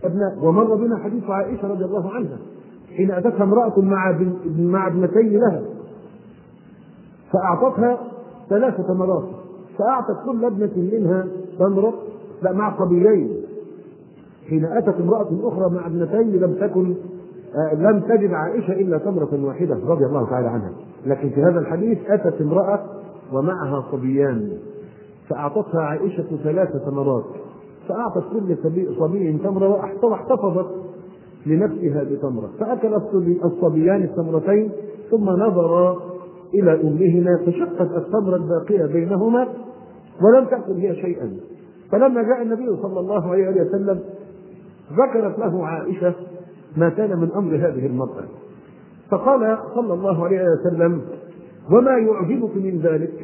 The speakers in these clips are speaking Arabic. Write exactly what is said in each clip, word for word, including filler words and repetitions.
أبناء. ومر بنا حديث عائشة رضي الله عنها حين أتتها امرأة مع مع ابنتين لها فأعطتها ثلاث تمرات، فأعطت كل ابنة منها تمرة، لا مع صبيين. حين أتت امرأة أخرى مع ابنتين لم تكن آه لم تجد عائشة إلا تمرة واحدة رضي الله تعالى عنها، لكن في هذا الحديث أتت امرأة ومعها صبيان فأعطتها عائشة ثلاث تمرات، فأعطت كل صبي تمرة واحتفظت لنفسها بتمرة، فأكل الصبيان التمرتين ثم نظرا إلى أمهما فشقت التمرة الباقية بينهما ولم تأكل هي شيئا. فلما جاء النبي صلى الله عليه وسلم ذكرت له عائشة ما كان من أمر هذه المرأة، فقال صلى الله عليه وسلم: وما يعجبك من ذلك؟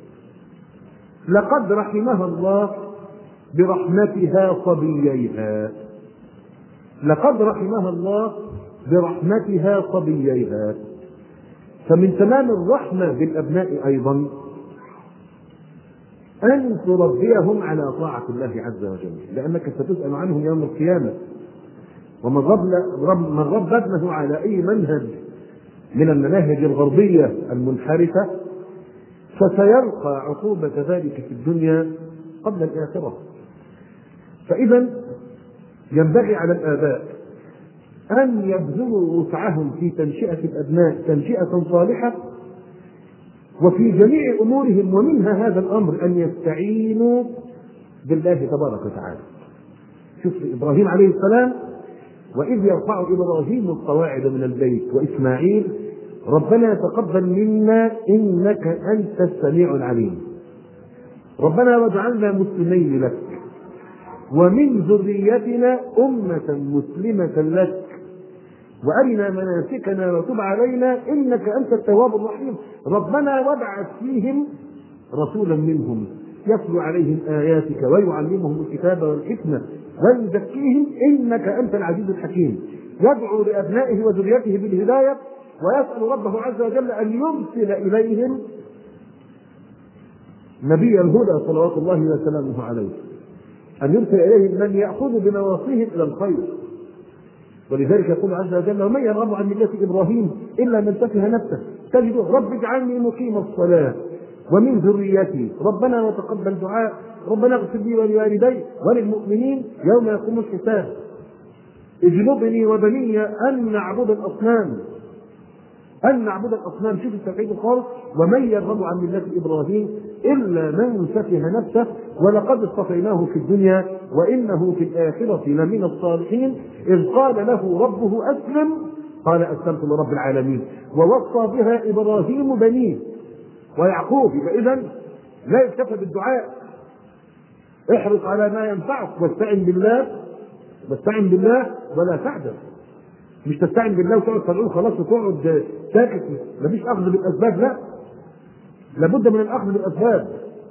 لقد رحمها الله برحمتها صبييها، لقد رحمها الله برحمتها صبييها. فمن تمام الرحمة بالأبناء أيضا أن تربيهم على طاعة الله عز وجل، لأنك ستسأل عنهم يوم القيامة. ومن رب من رب ابنه على أي منهج من المناهج الغربية المنحرفة فسيلقى عقوبة ذلك في الدنيا قبل الآخرة. فإذا ينبغي على الآباء أن يبذلوا وسعهم في تنشئة الأبناء تنشئة صالحة، وفي جميع أمورهم، ومنها هذا الأمر أن يستعينوا بالله تبارك وتعالى. شوف إبراهيم عليه السلام: وإذ يرفع إبراهيم القواعد من البيت وإسماعيل ربنا تقبل منا إنك أنت السميع العليم، ربنا واجعلنا مسلمين لك ومن ذريتنا أمة مسلمة لك وأرنا مناسكنا وتب علينا إنك أنت التواب الرحيم، ربنا وابعث فيهم رسولا منهم يتلو عليهم آياتك ويعلمهم الكتاب والحكمة ويزكيهم إنك أنت العزيز الحكيم. يدعو لأبنائه وذريته بالهداية ويسأل ربه عز وجل أن يرسل إليهم نبي الهدى صلوات الله وسلامه عليه، أن يرسل إليهم من يأخذ بنواصيهم إلى الخير. ولذلك يقول عز وجل: ومن يرغب عن ملة إبراهيم إلا من سفه نفسه تجد رب اجعلني مقيم الصلاة ومن ذريتي ربنا وتقبل دعاء ربنا اغفر لي ولوالدي وللمؤمنين يوم يقوم الحساب اجنبني وبني أن نعبد الأصنام أن نعبد الأصنام. شوف التوحيد الخالص: ومن يرغب عن ملة إبراهيم إلا من سفه نفسه ولقد اصطفيناه في الدنيا وإنه في الآخرة لمن الصالحين إذ قال له ربه أسلم قال أسلمت لرب العالمين ووصى بها إبراهيم بنيه ويعقوب. فإذا لا يكتفى بالدعاء، احرص على ما ينفعك واستعن بالله واستعن بالله ولا تعجز. مش تستعن بالله وتقعد تدعو خلاص وتقعد ساكت، مفيش أخذ بالأسباب، لا، لابد من الأخذ بالأسباب.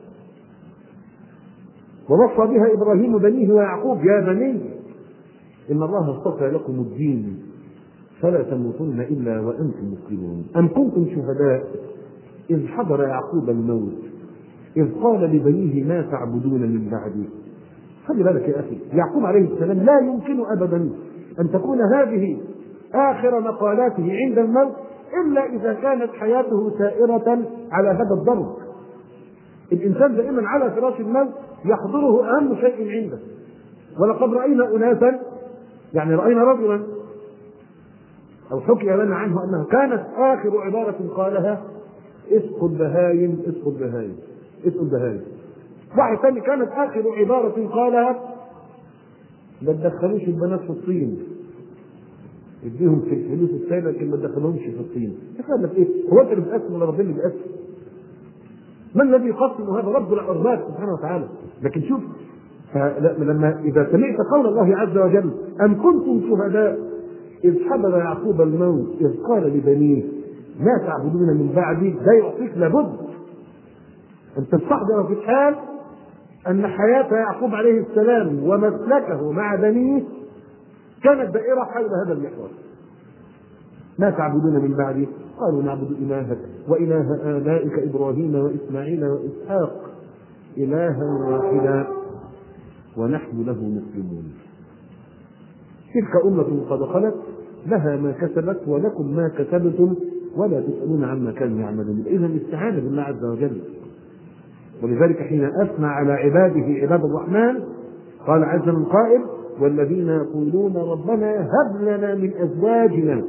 ووصى بها إبراهيم بنيه ويعقوب: يا بني إن الله اصطفى لكم الدين فلا تموتن إلا وأنتم مسلمون. أم كنتم شهداء إذ حضر يعقوب الموت إذ قال لبنيه ما تعبدون من بعدي. خلي بالك يا أخي، يعقوب عليه السلام لا يمكن أبدا أن تكون هذه آخر مقالاته عند الموت إلا إذا كانت حياته سائرة على هذا الضرب. الإنسان دائما على فراش الموت يحضره أهم شيء عنده. ولقد رأينا أناسا، يعني رأينا رجلا أو حكي لنا عنه أنه كانت آخر عبارة قالها: اسقوا البهايم اسقوا البهايم اسقوا البهايم. واحد ثاني كانت آخر عبارة قالها: ما تدخلوش البنات في الصين، اديهم في الفلوس السائلة لكن ما تدخلهمش في الصين. تخيل لك ايه؟ هو انت اللي بتقسم ولا ربنا اللي بيقسم؟ من الذي يقسم؟ هذا رب الأرباب سبحانه وتعالى. لكن شوف، لما إذا سمعت قول الله عز وجل: أم كنتم شهداء إذ حضر يعقوب الموت إذ قال لبنيه ما تعبدون من بعدي، لا يعطيك لابد أن تستحضر في الحال أن حياة يعقوب عليه السلام ومسلكه مع بنيه كانت دائرة حول هذا المحور. ما تعبدون من بعدي قالوا نعبد إلهك وإله آبائك إبراهيم وإسماعيل وإسحاق إلها واحدا ونحن له مسلمون. تلك أمة قد خلت لها ما كسبت ولكم ما كسبتم ولا تسألون عما كانوا يعملون. إذا الاستعانة بالله عز وجل. ولذلك حين أثنى على عباده عباد الرحمن قال عز من قائل والذين يقولون ربنا هب لنا من أزواجنا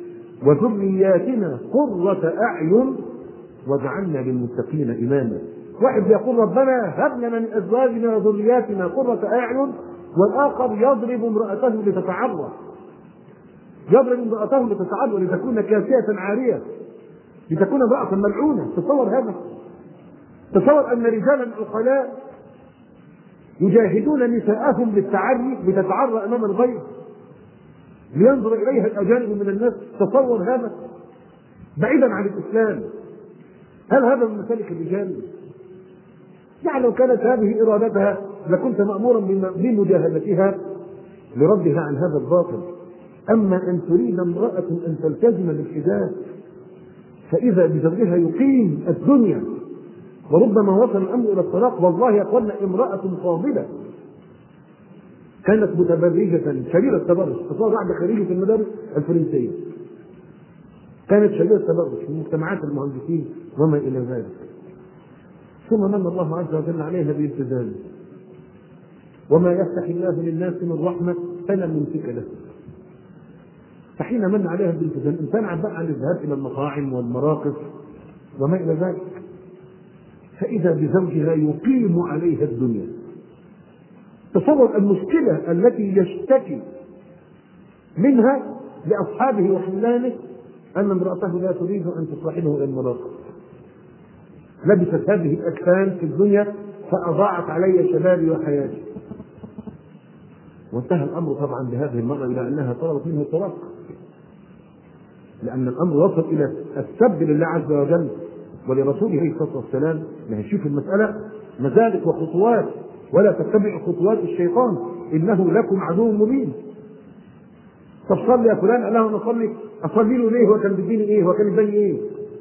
وذرياتنا قرة أعين واجعلنا للمتقين إماما. واحد يقول ربنا هب لنا من أزواجنا وذرياتنا قرة أعين، والآخر يضرب امرأته لتتعرى، يضرب امرأته لتتعرى لتكون كاسية عارية، لتكون امرأة ملعونة. تصور هذا، تصور أن رجالا عقلاء يجاهدون نساءهم للتعري لتتعرى أمام الغير لينظر إليها الأجانب من الناس. تصور هذا بعيدا عن الإسلام. هل هذا من مسالك الرجال؟ يعني لو كانت هذه إرادتها لكنت مأمورا بمجاهدتها لردها عن هذا الباطل. أما أن تريد امرأة أن تلتزم بالحجاب فإذا بزوجها يقيم الدنيا وربما وصل الأمر إلى الطلاق. والله يقولن امرأة فاضلة كانت متبرجة شديدة التبرج، تصور واحدة خريجة المدارس الفرنسية كانت شديدة التبرج في مجتمعات المهندسين وما إلى ذلك، ثم من الله عز وجل عليها بالالتزام. وما يفتح الله للناس من رحمة فلا ممسك له. فحين من عليها بالالتزام امتنعت بقى عن الذهاب إلى المطاعم والمراقص وما إلى ذلك، فإذا بزوجها يقيم عليها الدنيا. تصور المشكلة التي يشتكي منها لأصحابه وحلانه أن امرأته لا تريد أن تصاحبه إلى المراقص. لبست هذه الأكفان في الدنيا فأضاعت علي شبابي وحياتي. وانتهى الأمر طبعا بهذه المرة إلى أنها طلبت منه الطلاق، لأن الأمر وصل إلى السب لله عز وجل ولرسوله عليه الصلاة والسلام. يعني شوف المسألة مزالق وخطوات، ولا تتبعوا خطوات الشيطان إنه لكم عدو مبين. طب صلي يا فلان، قال له أنا أصلي، أصلي له ليه؟ هو كان بيديني إيه؟ هو كان يديني إيه؟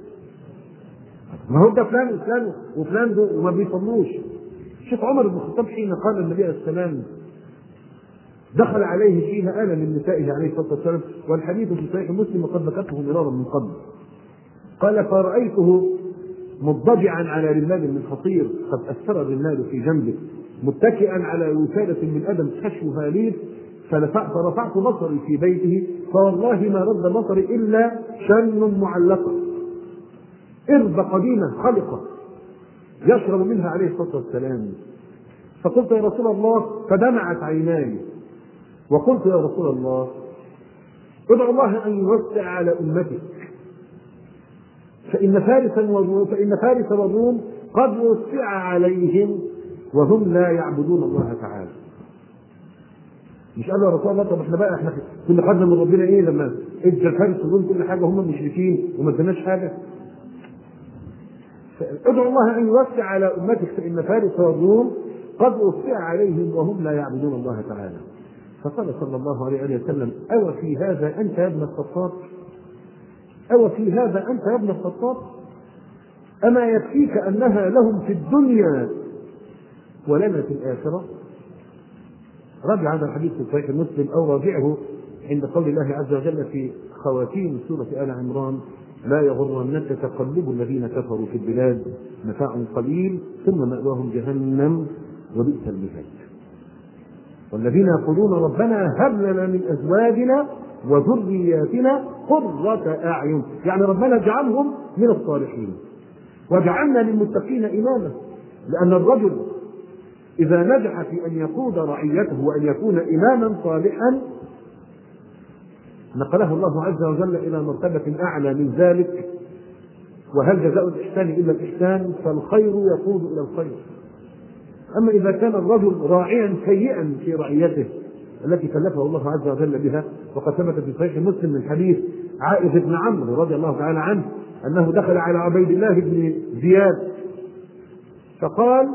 ما هو ده فلان وفلان وفلان ده وما بيصلوش. شوف عمر بن الخطاب حين قال النبي عليه السلام دخل عليه فيها آلة من نسائه عليه الصلاة والسلام، والحديث في صحيح مسلم وقد ذكرته مرارا من قبل. قال فرأيته مضطجعا على رمال من حصير قد أثر الرمال في جنبه متكئا على وسادة من أدم حشوها ليف، فرفعت بصري في بيته فوالله ما رد بصري إلا شن معلقة إربة قديمة خلقة يشرب منها عليه الصلاة والسلام. فقلت يا رسول الله، فدمعت عيناي وقلت يا رسول الله ادعو الله أن يوسع على أمتك فإن فارس والروم فإن فارس والروم قد وسع عليهم وهم لا يعبدون الله تعالى. مش قالوا يا رسول الله طب احنا بقى احنا كنا خدنا من ربنا ايه لما ادى فارس والروم كل حاجه هم مشركين وما ادناش حاجه؟ ادعو الله ان يوسع على امتك فان فارس والروم قد وسع عليهم وهم لا يعبدون الله تعالى. فقال صلى الله عليه وسلم أو في هذا أنت يا ابن الخطاب؟ أو في هذا أنت يا ابن الخطاب؟ أما يكفيك أنها لهم في الدنيا ولنا في الآخرة؟ راجع هذا الحديث في صحيح مسلم أو راجعه عند قول الله عز وجل في خواتيم سورة آل عمران لا يغرنك تقلب الذين كفروا في البلاد متاع قليل ثم مأواهم جهنم وبئس المهاد. والذين يقولون ربنا هب لنا من أزواجنا وذرياتنا قرة أعين، يعني ربنا اجعلهم من الصالحين واجعلنا للمتقين إماما. لأن الرجل إذا نجح في أن يقود رعيته وأن يكون إماما صالحا نقله الله عز وجل إلى مرتبة أعلى من ذلك. وهل جزاء الإحسان إلا الإحسان؟ فالخير يقود إلى الخير. أما إذا كان الرجل راعيا سيئا في رعيته التي كلفه الله عز وجل بها، وقد ثبت في صحيح مسلم من حديث عائذ بن عمرو رضي الله تعالى عنه أنه دخل على عبيد الله بن زياد فقال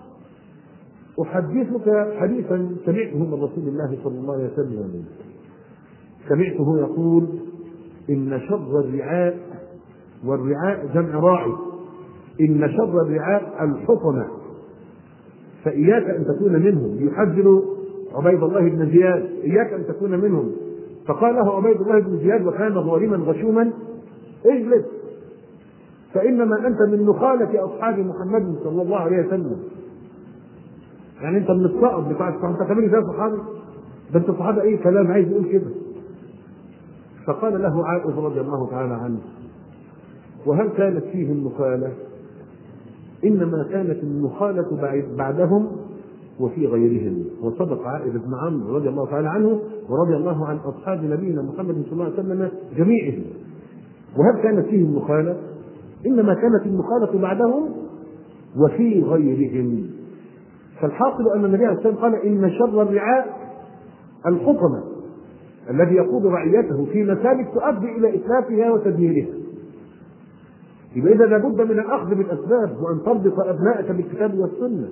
أحدثك حديثا سمعته من رسول الله صلى الله عليه وسلم، سمعته يقول إن شر الرعاء، والرعاء جمع راعي، إن شر الرعاء الحطمة فإياك أن تكون منهم. يحذر عبيد الله بن زياد إياك أن تكون منهم. فقال له عبيد الله بن زياد وكان ظالما غشوما: اجلس، فإنما أنت من نخالة أصحاب محمد صلى الله عليه وسلم. يعني أنت من الصائب بتاع الصحابة، أنت كمان زي صحابي، ده أنت صحابة إيه كلام عايز يقول كده. فقال له عائذ رضي الله تعالى عنه: وهل كانت فيه النخالة؟ إنما كانت النخالة بعدهم وفي غيرهم. وصدق عائذ بن عمرو رضي الله تعالى عنه ورضي الله عن أصحاب نبينا محمد صلى الله عليه وسلم جميعهم. وهل كانت فيه النخالة؟ إنما كانت النخالة بعدهم وفي غيرهم. فالحاصل أن النبي عليه الصلاة والسلام قال: إن شر الرعاء الحطمة الذي يقود رعيته في مسالك تؤدي إلى إتلافها وتدميرها. يبقى إذا لابد من الأخذ بالأسباب، وأن تربط أبنائك بالكتاب والسنة،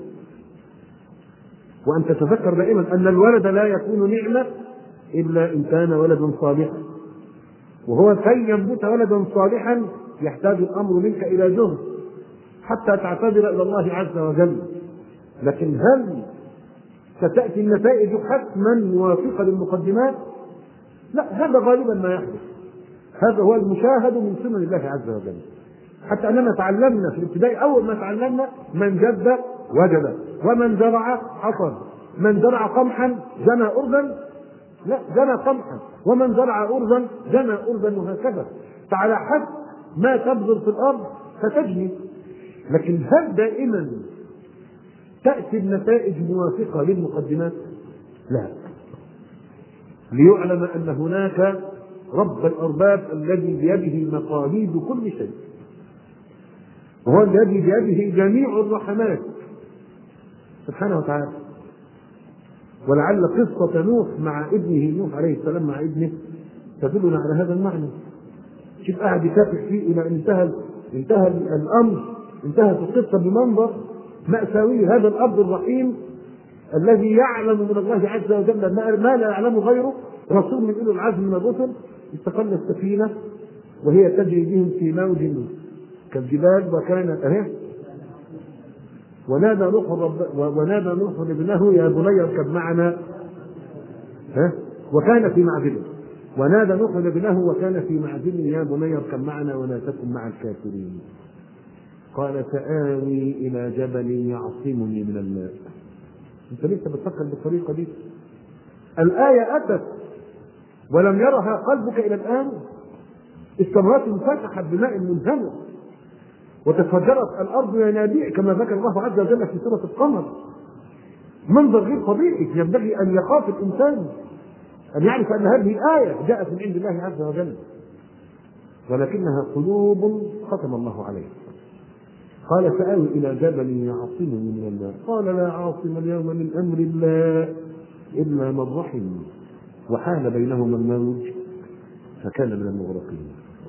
وأن تتذكر دائما أن الولد لا يكون نعمة إلا إن كان ولدا صالحا، وهو كي ينبت ولدا صالحا يحتاج الأمر منك إلى جهد حتى تعتذر إلى الله عز وجل. لكن هل ستأتي النتائج حتما موافقة للمقدمات؟ لا، هذا غالبا ما يحدث. هذا هو المشاهد من سنن الله عز وجل. حتى أننا تعلمنا في الابتدائي، أول ما تعلمنا: من جد وجد، ومن زرع حصد، من زرع قمحا جنى أرضا، لا جنى قمحا، ومن زرع أرضا جنى أرضا، وهكذا. فعلى حسب ما تبذر في الأرض ستجني. لكن هل دائما تأتي النتائج موافقة للمقدمات؟ لا. ليعلم أن هناك رب الأرباب الذي بيده مقاليد كل شيء، وهو الذي بيده جميع الرحمات سبحانه وتعالى. ولعل قصة نوح مع ابنه نوح عليه السلام مع ابنه تدلنا على هذا المعنى. شوف قاعد يكافح فيه إلى انتهى انتهى الأمر، انتهت القصة بمنظر مأساوي. هذا الأب الرحيم الذي يعلم من الله عز وجل ما لا يعلم غيره، رسول من أولي العزم من الرسل، استقل السفينة وهي تجري بهم في موج كالجبال وكانت أهي. ونادى نوح رب ونادى نوح ابنه: يا بني اركب معنا، ها وكان في معزله. ونادى نوح ابنه وكان في معزله: يا بني اركب معنا ولا تكن مع الكافرين. قال: سآوي إلى جبل يعصمني من الماء. أنت لسه بتفكر بالطريقة دي؟ الآية أتت ولم يرها قلبك إلى الآن. السماوات انفتحت بماء منهمر، وتفجرت الأرض ينابيع كما ذكر الله عز وجل في سورة القمر. منظر غير طبيعي. ينبغي أن يخاف الإنسان، أن يعرف أن هذه آية جاءت من عند الله عز وجل، ولكنها قلوب ختم الله عليها. قال: سآوي إلى جبل يعصمني من الماء. قال: لا عاصم اليوم من أمر الله إلا من رحم، وحال بينهما الموج فكان من المغرقين.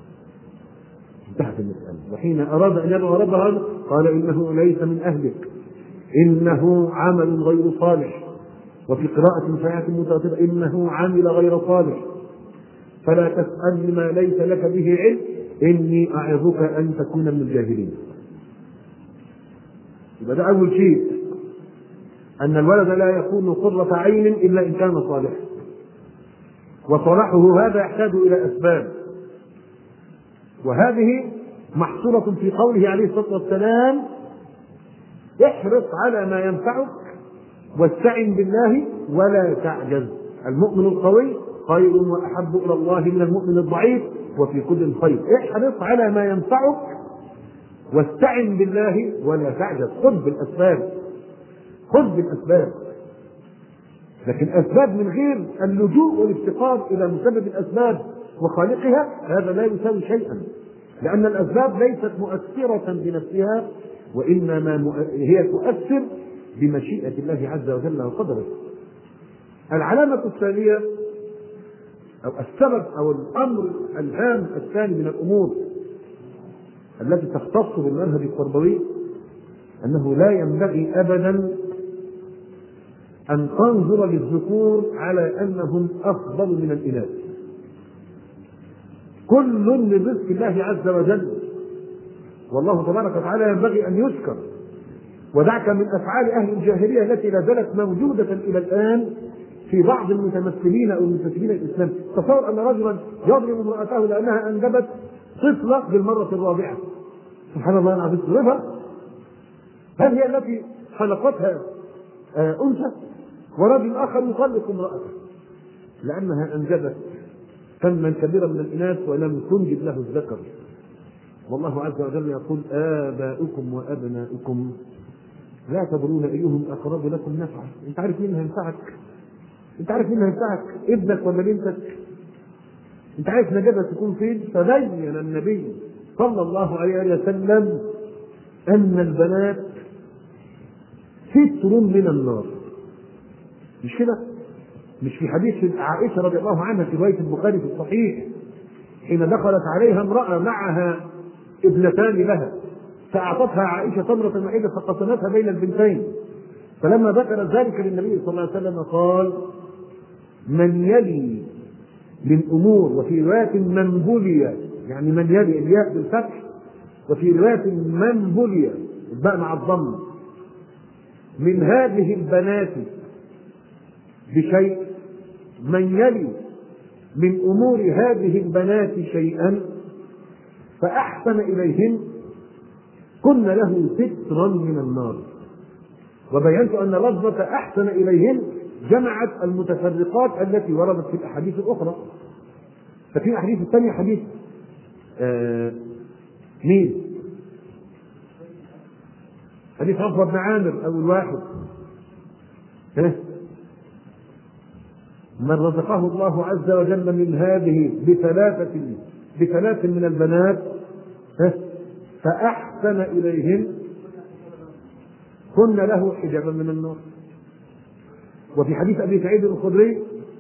انتهت المسألة. وحين أراد أن يدعو ربه قال: إنه ليس من أهلك، إنه عمل غير صالح. وفي قراءة فئات متواترة: إنه عمل غير صالح، فلا تسأل ما ليس لك به علم، إني أعظك أن تكون من الجاهلين. يبقى ده أول شيء، أن الولد لا يكون قرة عين إلا إن كان صالحا، وصلاحه هذا يحتاج إلى أسباب، وهذه محصورة في قوله عليه الصلاة والسلام: احرص على ما ينفعك واستعن بالله ولا تعجز. المؤمن القوي خير وأحب إلى الله من المؤمن الضعيف، وفي كل خير. احرص على ما ينفعك واستعن بالله ولا تعجز. خذ بالأسباب، خذ بالأسباب. لكن أسباب من غير اللجوء والافتقار إلى مسبب الأسباب وخالقها هذا لا يساوي شيئا، لأن الأسباب ليست مؤثرة بنفسها، وإنما هي تؤثر بمشيئة الله عز وجل وقدره. العلامة الثانية أو السبب أو الأمر الهام الثاني من الأمور التي تختص بالمنهج التربوي أنه لا ينبغي أبدا أن تنظر للذكور على أنهم أفضل من الإناث. كل من رزق الله عز وجل، والله تبارك وتعالى ينبغي أن يشكر. ودعك من أفعال أهل الجاهلية التي لا زالت موجودة إلى الآن في بعض المتمثلين او المنتسبين الاسلام تصور ان رجلا يضرب امراته لانها انجبت طفله بالمره الرابعه. سبحان الله العظيم، تضربها؟ هل هي التي خلقتها آه انثى؟ ورجل اخر يطلق امراته لانها انجبت كما كبيرا من الاناث ولم تنجب له الذكر. والله عز وجل يقول: آباؤكم وأبناؤكم لا تدرون أيهم أقرب لكم نفعا. أنت عارف مين هينفعك؟ أنت عارف مين هينفعك؟ ابنك ولا بنتك؟ أنت عارف نجابة تكون فين؟ فبين النبي صلى الله عليه وسلم أن البنات ستر من النار. مش كده؟ مش في حديث عائشة رضي الله عنها في رواية البخاري في الصحيح حين دخلت عليها امرأة معها ابنتان لها فأعطتها عائشة تمرة واحدة فقسمتها بين البنتين، فلما ذكر ذلك للنبي صلى الله عليه وسلم قال: من يلي من أمور، وفي رواية من بلي، يعني من يلي الياء بالفتح، وفي رواية من بلي الباء مع الضم، من هذه البنات بشيء، من يلي من أمور هذه البنات شيئا فأحسن إليهن كن له سترا من النار. وبينت أن لفظة أحسن إليهن جمعت المتفرقات التي وردت في الأحاديث الأخرى. ففي الأحاديث الثانية حديث آه مين؟ حديث عقبة بن عامر أو الواحد، ها؟ من رزقه الله عز وجل من هذه بثلاثة بثلاث من البنات فأحسن إليهن كن له حجابا من النار. وفي حديث أبي سعيد الخدري: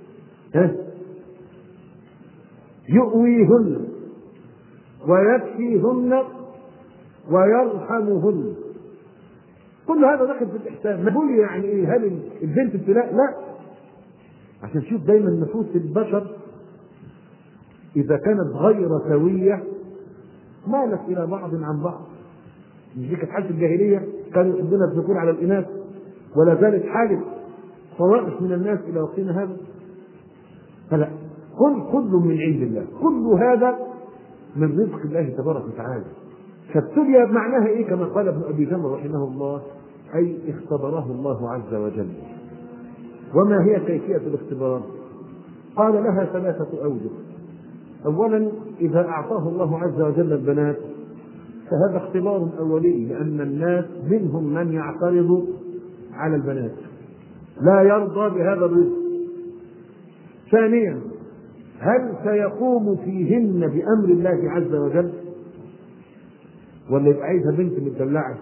يؤويهن ويكفيهن ويرحمهن. كل هذا داخل في الإحسان. ما بقول يعني إيه؟ هل البنت ابتلاء؟ لا، عشان تشوف دايما نفوس البشر إذا كانت غير سوية مالت إلى بعض عن بعض. مش دي كانت حالة الجاهلية، كانوا يحبون الذكور على الإناث، ولا زالت حالة طوائف من الناس إلى وقتنا هذا. فلا، كل كل من عند الله، كل هذا من رزق الله تبارك وتعالى. فابتلي معناها إيه؟ كما قال ابن أبي جمرة رحمه الله: أي اختبره الله عز وجل. وما هي كيفية الاختبار؟ قال: لها ثلاثة أوجه. أولا، إذا أعطاه الله عز وجل البنات فهذا اختبار أولي، لأن الناس منهم من يعترض على البنات لا يرضى بهذا الرزق. ثانيا، هل سيقوم فيهن بأمر الله عز وجل، ولا يبقى عايزها بنت متدلعة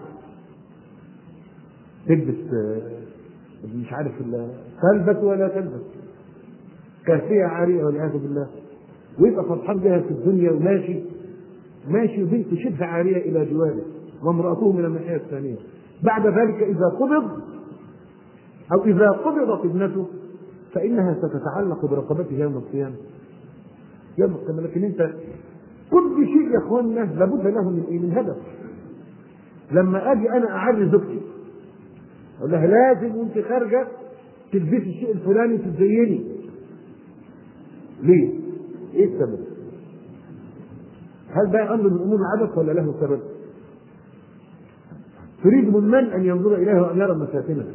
تلبس مش عارف تلبس ولا تلبس كافية عارية والعياذ بالله، ويبقى فرحان بها في الدنيا وماشي ماشي وبنت شبه عارية إلى جواره وامرأته من الناحية الثانية. بعد ذلك إذا قبض أو إذا قبضت ابنته فإنها ستتعلق برقبته يوم القيامة. يوم القيامة. لكن أنت كل شيء يا أخوانا لابد له من إيه؟ من هدف. لما أجي أنا أعري زوجتي أقول لها لازم وأنت خارجة تلبسي الشيء الفلاني تزيني. ليه؟ إيه السبب؟ هل ده أمر من أمور العبث ولا له سبب؟ تريد من من أن ينظر إليها وأن يرى مساكنها.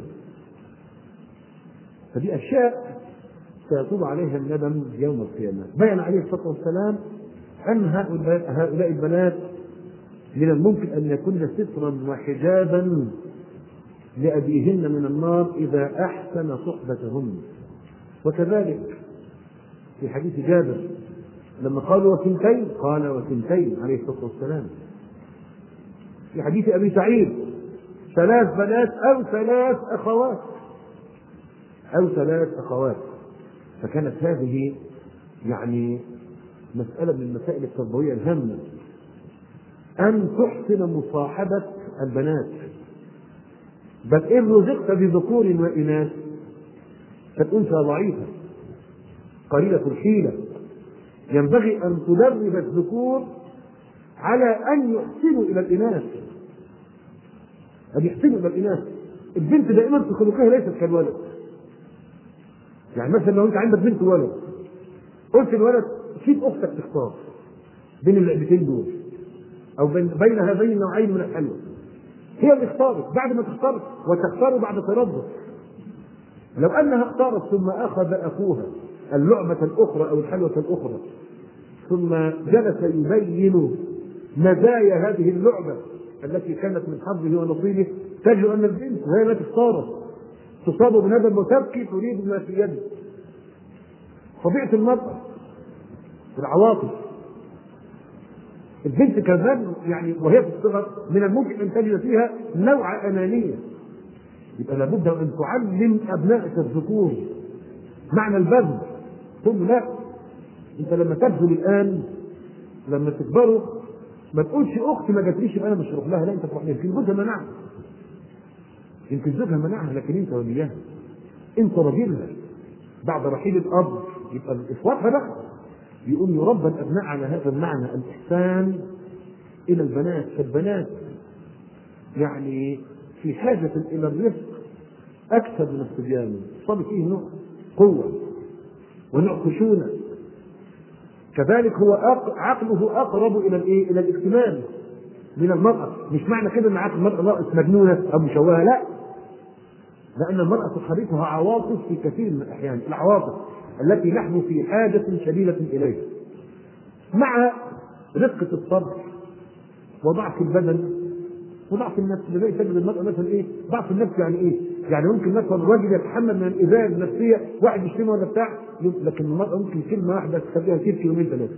فدي أشياء سيطول عليها الندم يوم القيامة. بين عليه الصلاة والسلام أن هؤلاء البنات من الممكن أن يكون سترا وحجابا لأبيهن من النار إذا أحسن صحبتهن. وكذلك في حديث جابر لما قالوا وثنتين قال وثنتين عليه الصلاة والسلام. في حديث أبي سعيد ثلاث بنات أو ثلاث أخوات أو ثلاث أخوات. فكانت هذه يعني مسألة من المسائل التربوية الهامة، أن تحسن مصاحبة البنات. بل إن رزقت بذكور وإناث فالأنثى ضعيفة قليلة الحيلة، ينبغي أن تدرب الذكور على أن يحسنوا إلى الإناث، أن يحسنوا إلى الإناث. البنت دائما في خلقها ليست كالولد، يعني مثلا لو انت عندك بنت وولد، قلت الولد سيب اختك تختار بين اللعبتين دول او بين بين هذين النوعين من الحلوى، هي اللي اختارت. بعد ما تختار وتختار بعد تردد، لو انها اختارت ثم اخذ اخوها اللعبه الاخرى او الحلوه الاخرى ثم جلس يبين مزايا هذه اللعبه التي كانت من حظه ونصيبه، تجد ان البنت وهي لا تختاره تصاب بندم وتبكي تريد ما في يده. طبيعه المراه في العواطف، البنت كمان يعني وهي في الصغر من الممكن ان تجد فيها نوع انانيه. يبقى لابد ان تعلم ابنائك الذكور معنى البذل. ثم لا، انت لما تبذل الان لما تكبروا ما تقولش اختي ما جاتليش يبقى انا مش هروح لها، لا انت تروح لها. يمكن زوجها منعها، يمكن زوجها منعها، لكن انت وليها، انت راجلها. بعد رحيل الاب يبقى اخواتها بقى يقوم يربى الابناء على هذا المعنى، الاحسان الى البنات. فالبنات يعني في حاجه الى الرفق اكثر من الصبيان. الصبي فيه نوع قوه ونوع خشونه، كذلك هو عقله اقرب الى الايه؟ الى الاكتمال من المراه. مش معنى كده ان عقل المراه مجنونه او مشوهه، لا، لان المراه تحركها عواطف في كثير من الاحيان، العواطف التي نحن في حاجه شديده اليها، مع رقه الصبر وضعف البدن وضعف النفس. لذلك تجد المرأة مثلا ايه؟ ضعف النفس يعني ايه؟ يعني ممكن مثلا الراجل يتحمل من الاذى النفسيه واحد يشتمه ولا بتاع، لكن المرأة ممكن كلمه واحده تخليها تبكي يومين ثلاثه.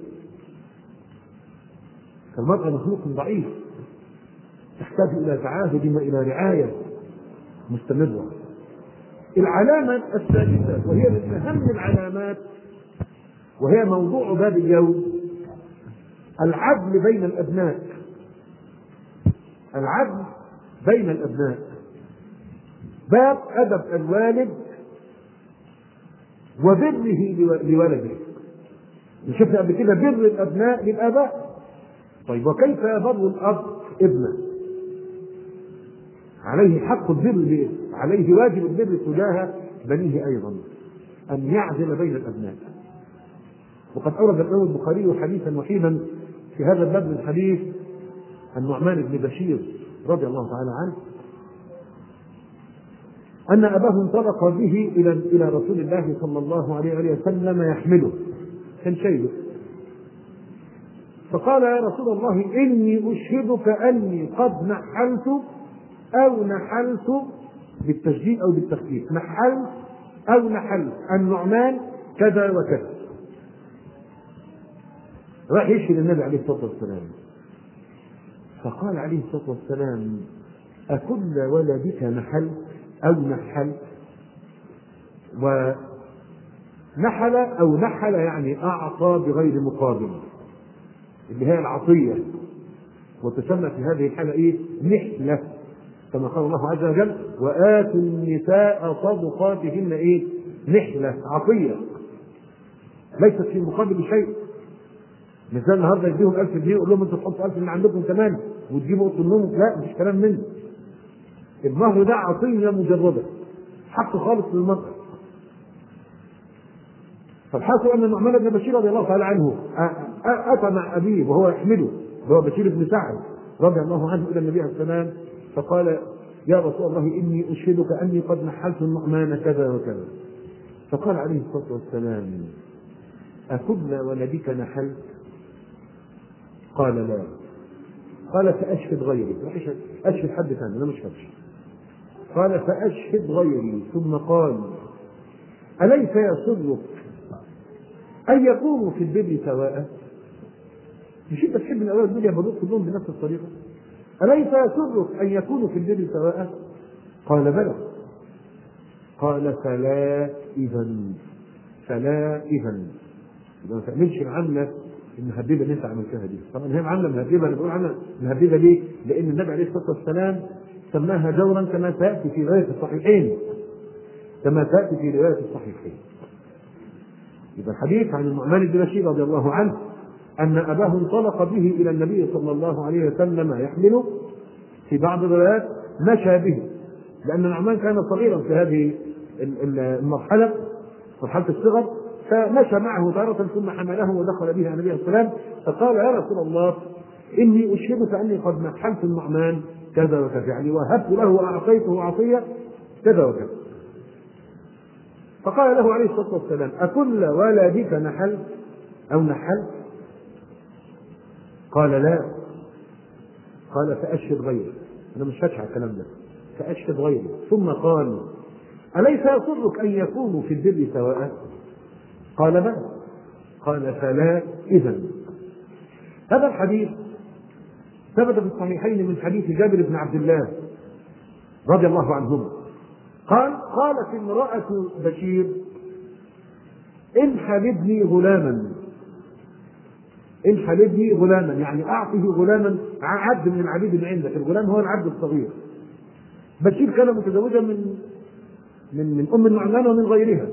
فالمرأة مخلوق ضعيف تحتاج الى تعاهد والى رعايه مستمره. العلامه الثالثه وهي من اهم العلامات وهي موضوع باب اليوم، العدل بين الابناء. العدل بين الابناء، باب ادب الوالد وبره لولده. شفنا قبل كده بر الابناء للاباء. طيب وكيف يبر الاب ابنه؟ عليه حق البر، عليه واجب البر تجاه بنيه ايضا، ان يعدل بين الابناء. وقد اورد الامام البخاري حديثا وحيدا في هذا الباب من حديث النعمان بن بشير رضي الله تعالى عنه أن أباه انطلق به إلى إلى رسول الله صلى الله عليه وسلم يحمله، كان شيله، فقال يا رسول الله إني أشهدك أني قد نحلت أو نحلت بالتشديد أو بالتخفيف، نحلت أو نحلت النعمان كذا وكذا. راح يشهد النبي عليه الصلاة والسلام، فقال عليه الصلاة والسلام أكل ولدك نحل أو نحل؟ ونحل أو نحل يعني أعطى بغير مقابل، اللي هي العطية، وتسمى في هذه الحالة إيه؟ نحلة، كما قال الله عز وجل وآتوا النساء صدقاتهن إيه؟ نحلة، عطية ليست في مقابل شيء. مثلا النهارده يديهم ألف جنيه يقول لهم انتوا تحطوا ألف من عندكم كمان وتجيبوا اوضه النوم، لا مش كلام منه. المهر ده عطيه مجرده، حق خالص للمرأة. فالحاصل ان النعمان بن بشير رضي الله تعالى عنه اتى مع ابيه وهو يحمله، وهو بشير بن سعد رضي الله عنه الى النبي عليه السلام، فقال يا رسول الله اني اشهدك اني قد نحلت النعمان كذا وكذا. فقال عليه الصلاه والسلام أكل ولدك نحلت؟ قال لا. قال فأشهد غيري، أشهد حد ثاني أنا مش هشهد. قال فأشهد غيري، ثم قال أليس يسرك أن يكونوا في البر سواء؟ مش أنت تحب الأولاد دول يعبدوك كلهم بنفس الطريقة؟ أليس يسرك أن يكونوا في البر سواء؟ قال بلى. قال فلا إذن، فلا إذن. إذا ما تعملش العملة المهببة اللي أنت عملتها دي. طبعا هي عملة مهببة، أنا بقول عملة مهببة ليه؟ لأن النبي عليه الصلاة والسلام سماها جورا كما سيأتي في رواية الصحيحين، كما سيأتي في رواية الصحيحين. يبقى الحديث عن النعمان بن بشير رضي الله عنه أن أباه انطلق به إلى النبي صلى الله عليه وسلم يحمله، في بعض الروايات مشى به، لأن النعمان كان صغيرا في هذه المرحلة، مرحلة الصغر، فمشى معه تارة ثم حمله ودخل به على النبي صلى الله عليه وسلم فقال يا رسول الله إني أشهدك أني قد نحلت النعمان كذا وكذا، يعني وهبت له وأعطيته عطية كذا وكذا. فقال له عليه الصلاة والسلام أكل ولدك نحل أو نحل؟ قال لا. قال فأشهد غيري، أنا مش هشهد الكلام ده، فأشهد غيري. ثم قال أليس يسرك أن يكونوا في البر سواء؟ قال بلى. قال فلا إذن. هذا الحديث ثبت في الصحيحين من حديث جابر بن عبد الله رضي الله عنهما قال قالت امرأة بشير انحل ابني غلاما، انحل ابني غلاما يعني أعطه غلاما عبد من العبيد اللي عندك، الغلام هو العبد الصغير. بشير كان متزوجا من من من أم النعمان ومن غيرها،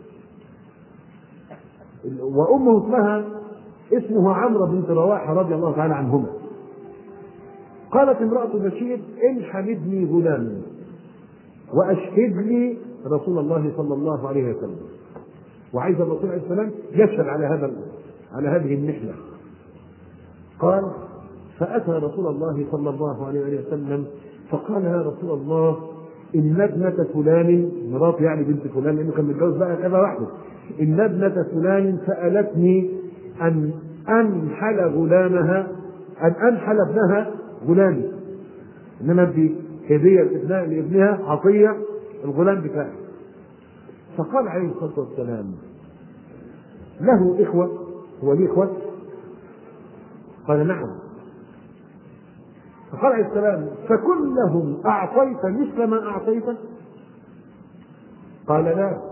وأمه اسمها اسمه عمرو بنت رواحة رضي الله تعالى عنهما. قالت امرأة بشير انحل ابني غلاما وأشهد لي رسول الله صلى الله عليه وسلم، وعايز الرسول عليه السلام يشهد على هذا على هذه النحلة. قال فأتى رسول الله صلى الله عليه وسلم فقال يا رسول الله إن ابنة فلان، مرات يعني بنت فلان لأنه كان متجوز بقى كذا واحدة، إن ابنة فلان سألتني أن أنحل غلامها أن أنحل ابنها غلامي، إن أنا أدي هدية لابنها لابنها عطية الغلام بتاعي. فقال عليه الصلاة والسلام له إخوة؟ هو ليه إخوة؟ قال نعم. فقال عليه السلام فكلهم أعطيت مثل ما أعطيت؟ قال لا.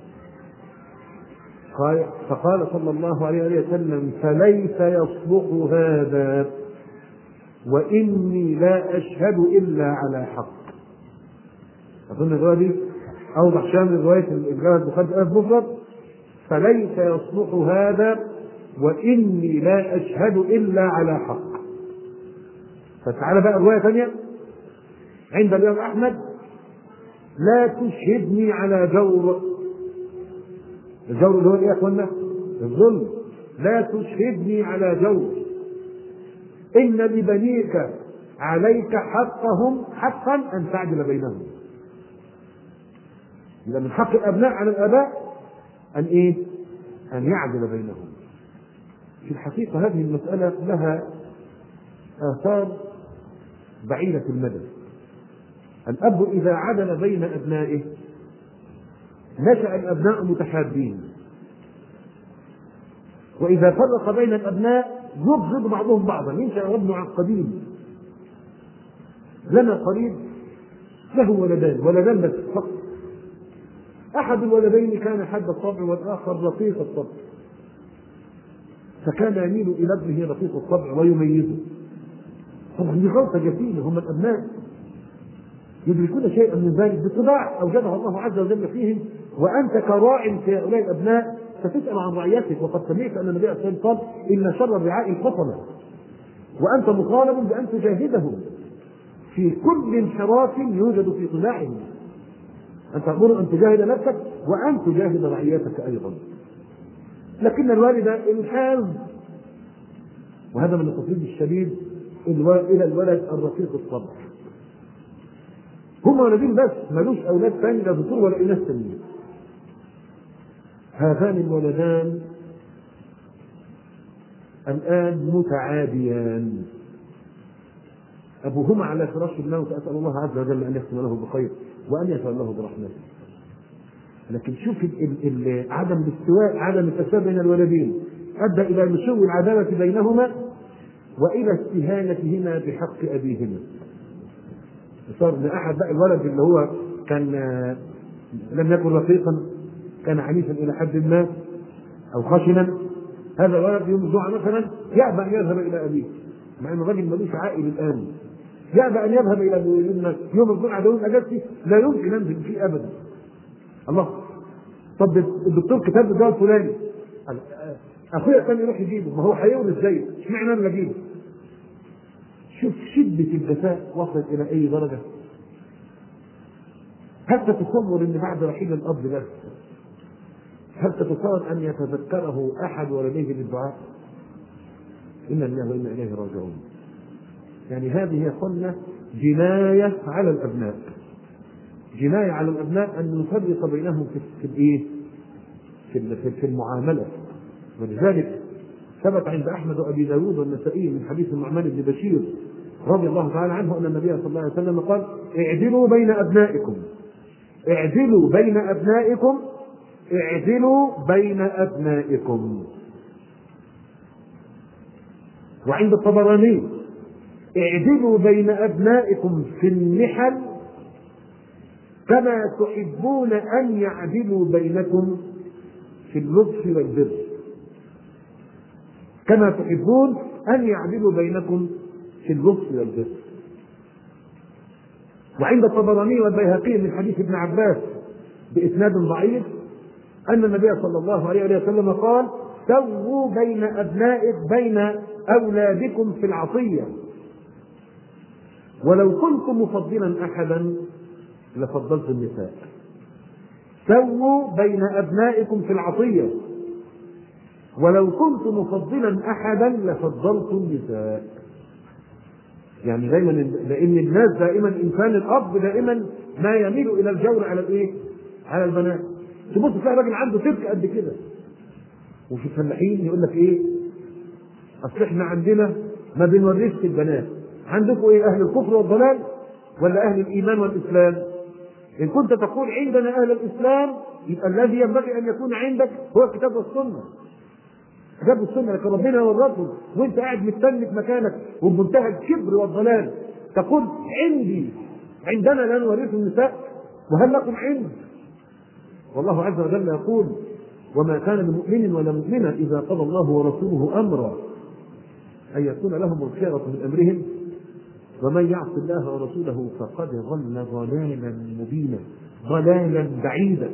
قال فقال صلى الله عليه وسلم فليس يصلح هذا وإني لا أشهد إلا على حق. أظن الرواية دي أوضح شامل رواية الإبراهيم البخاري المفرد، فليس يصلح هذا وإني لا أشهد إلا على حق. فتعالى بقى رواية ثانية عند الإمام أحمد لا تشهدني على جور، الجور اللي هو إيه يا أخوانا؟ الظلم. لا تشهدني على جور إن لبنيك عليك حقهم حقا أن تعدل بينهم. إذا من حق الأبناء على الآباء أن إيه؟ أن يعدل بينهم. في الحقيقة هذه المسألة لها آثار بعيدة المدى. الأب إذا عدل بين أبنائه نشأ الأبناء متحابين، وإذا فرق بين الأبناء يبغض بعضهم بعضا، ينشأ ابن عقدين. لنا قريب له ولدان، ولدان بس فقط. أحد الولدين كان حاد الطبع والآخر رقيق الطبع، فكان يميل إلى ابنه رقيق الطبع ويميزه. طبعا دي غلطة جسيمة، هم الأبناء يدركون شيئا من ذلك بطباع أوجدها الله عز وجل فيهم، وأنت كراع في هؤلاء الأبناء ستسأل عن رعيتك. وقد سمعت أن النبي صلى الله عليه وسلم قال إن شر الرعاء الحطمة، وأنت مطالب بأن تجاهدهم في كل انحراف يوجد في طباعهم، أن تأمر أن تجاهد نفسك وأن تجاهد رعيتك أيضا. لكن الوالد انحاز، وهذا من التصريف الشديد إلى الولد الرقيق الطبع. هم ولدين بس، ملوش أولاد ثاني لا ذكور ولا إناث ثانيين. هذان الولدان الآن متعاديان، أبوهما على فراش الموت، أسأل الله عز وجل أن يختم له بخير وأن يتولاه برحمته. لكن شوف ال ال عدم الاستواء، عدم التساوي بين الولدين أدى إلى نشوء العداوة بينهما وإلى استهانتهما بحق أبيهما. صار ان احد بقى الولد اللي هو كان لم يكن رقيقا، كان عنيفا الى حد ما او خشنا، هذا الولد يوم الجمعه مثلا يأبى ان يذهب الى ابيه، مع ان الراجل ملوش عائل الان، يأبى ان يذهب الى ابيه يوم الجمعه ده يوم اجازتي لا يمكن انزل فيه ابدا. الله، طب الدكتور كتب الدواء الفلاني، اخويا كان يروح يجيبه، ما هو هيورث زيه، اشمعنى انا اجيبه؟ شوف شدة الجفاء وصلت إلى أي درجة. حتى تصور إن بعد رحيل الأب بس هل تتصور أن يتذكره أحد ولديه بالدعاء؟ إنا لله وإنا إليه راجعون. يعني هذه صنة جناية على الأبناء، جناية على الأبناء أن نفرق بينهم في الإيه؟ في في المعاملة. ولذلك ثبت عند أحمد وأبي داود والنسائي من حديث النعمان بن بشير رضي الله تعالى عنه أن النبي صلى الله عليه وسلم قال: اعدلوا بين أبنائكم، اعدلوا بين أبنائكم، اعدلوا بين أبنائكم. وعند الطبراني: اعدلوا بين أبنائكم في النحل كما تحبون أن يعدلوا بينكم في اللطف والبر، كما تحبون أن يعدلوا بينكم في اللطف والبر. وعند الطبراني والبيهقي من حديث ابن عباس بإسناد ضعيف أن النبي صلى الله عليه وسلم قال: سووا بين أبنائك بين أولادكم في العطية، ولو كنت مفضلا أحدا لفضلت النساء. سووا بين أبنائكم في العطية، ولو كنت مفضلا أحدا لفضلت النساء. يعني دائما، لأن الناس دائما، إنسان الأب دائما ما يميل إلى الجور على الإيه؟ على البنات. تبص تلاقي راجل عنده ترك قد كده، وفي الفلاحين يقول لك إيه؟ أصل إحنا عندنا ما بنورثش البنات. عندكم إيه؟ أهل الكفر والضلال ولا أهل الإيمان والإسلام؟ إن كنت تقول عندنا أهل الإسلام يبقى الذي ينبغي أن يكون عندك هو الكتاب والسنة. كتاب السنة لك ربنا والرسول، وأنت قاعد مستني في مكانك وبمنتهى الكبر والضلال تقول عندي، عندنا لا نورث النساء، وهل لكم عند؟ والله عز وجل يقول: وما كان لمؤمن ولا مؤمنة إذا قضى الله ورسوله أمرا أن يكون لهم الخيرة من أمرهم ومن يعص الله ورسوله فقد ضل ضلالا مبينا، ضلالا بعيدا.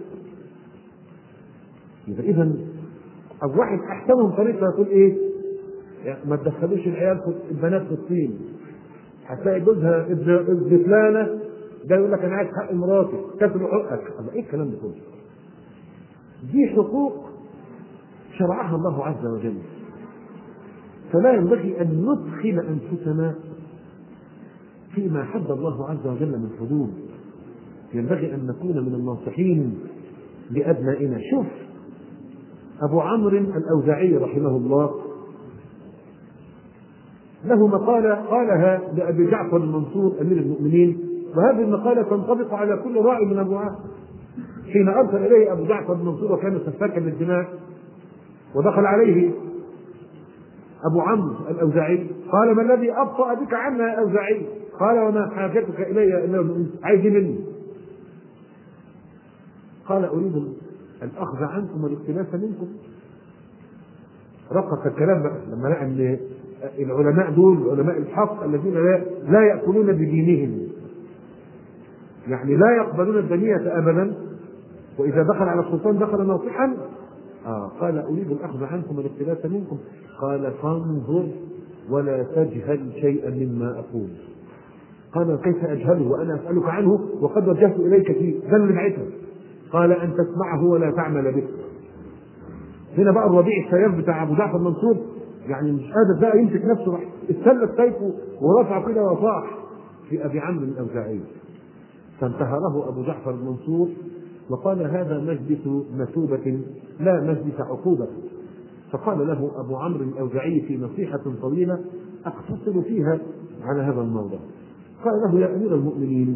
إذا الواحد أحسنهم طريقة يقول إيه؟ يعني ما تدخلوش العيال البنات في الصين، هتلاقي جوزها ابن فلانة ده يقول لك أنا عايز حق مراتي، تاكل حقك. الله، إيه الكلام ده كله؟ دي حقوق شرعها الله عز وجل، فلا ينبغي أن ندخل أنفسنا فيما حد الله عز وجل من حدود. ينبغي أن نكون من الناصحين لأبنائنا. شوف أبو عمرو الأوزاعي رحمه الله له مقالة قالها لأبي جعفر المنصور أمير المؤمنين، وهذه المقالة تنطبق على كل راعي من الرعاة. حين أرسل إليه أبو جعفر المنصور وكان سفاكا للدماء، ودخل عليه أبو عمرو الأوزاعي قال: ما الذي أبطأ بك عنا يا أوزاعي؟ قال: وما حاجتك إلي إلا عايز مني؟ قال: أريد الأخذ عنكم والاختلاف منكم. رقق الكلام بقى لما لقى أن العلماء دول علماء الحق الذين لا, لا يأكلون بدينهم، يعني لا يقبلون الدنية أبدا، وإذا دخل على السلطان دخل ناصحا. آه قال: أريد الأخذ عنكم والاختلاف منكم. قال: فانظر ولا تجهل شيئا مما أقول. قال: كيف أجهله وأنا أسألك عنه وقد وجهت إليك فيه؟ ده اللي بعته. قال: أن تسمعه ولا تعمل به. هنا بقى الربيع السياف بتاع أبو جعفر المنصور يعني مش قادر بقى يمسك نفسه، راح استلت سيفه ورفعه كده وصاح في أبي عمرو الأوزاعي، فانتهره أبو جعفر المنصور وقال: هذا مجلس مثوبة لا مجلس عقوبة. فقال له أبو عمرو الأوزاعي في نصيحة طويلة أقتصر فيها على هذا الموضوع. قال له: يا أمير المؤمنين،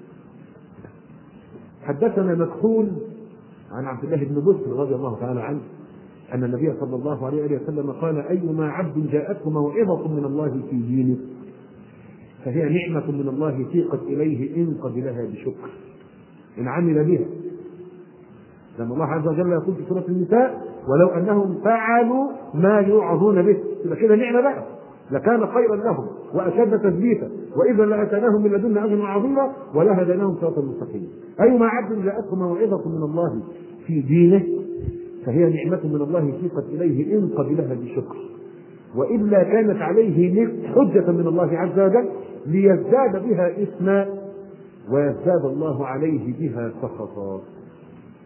حدثنا مكحول عن عبد الله بن بسر رضي الله تعالى عنه أن النبي صلى الله عليه وسلم قال: أيما عبد جاءته موعظة من الله في دينه فهي نعمة من الله سيقت إليه إن قبلها بشكر، إن عمل بها. لما الله عز وجل يقول في سورة النساء: ولو أنهم فعلوا ما يوعظون به، يبقى كده نعمة بقى، لكان خيرا لهم وأشد تثبيتا وإذا لآتيناهم من لدنا أجرا عظيما ولهديناهم صراطا مستقيما. أيما عبد جاءته موعظة من الله في دينه فهي نعمة من الله سيقت إليه إن قبلها بشكر، وإلا كانت عليه حجة من الله عز وجل ليزداد بها إثما ويزداد الله عليه بها سخطا.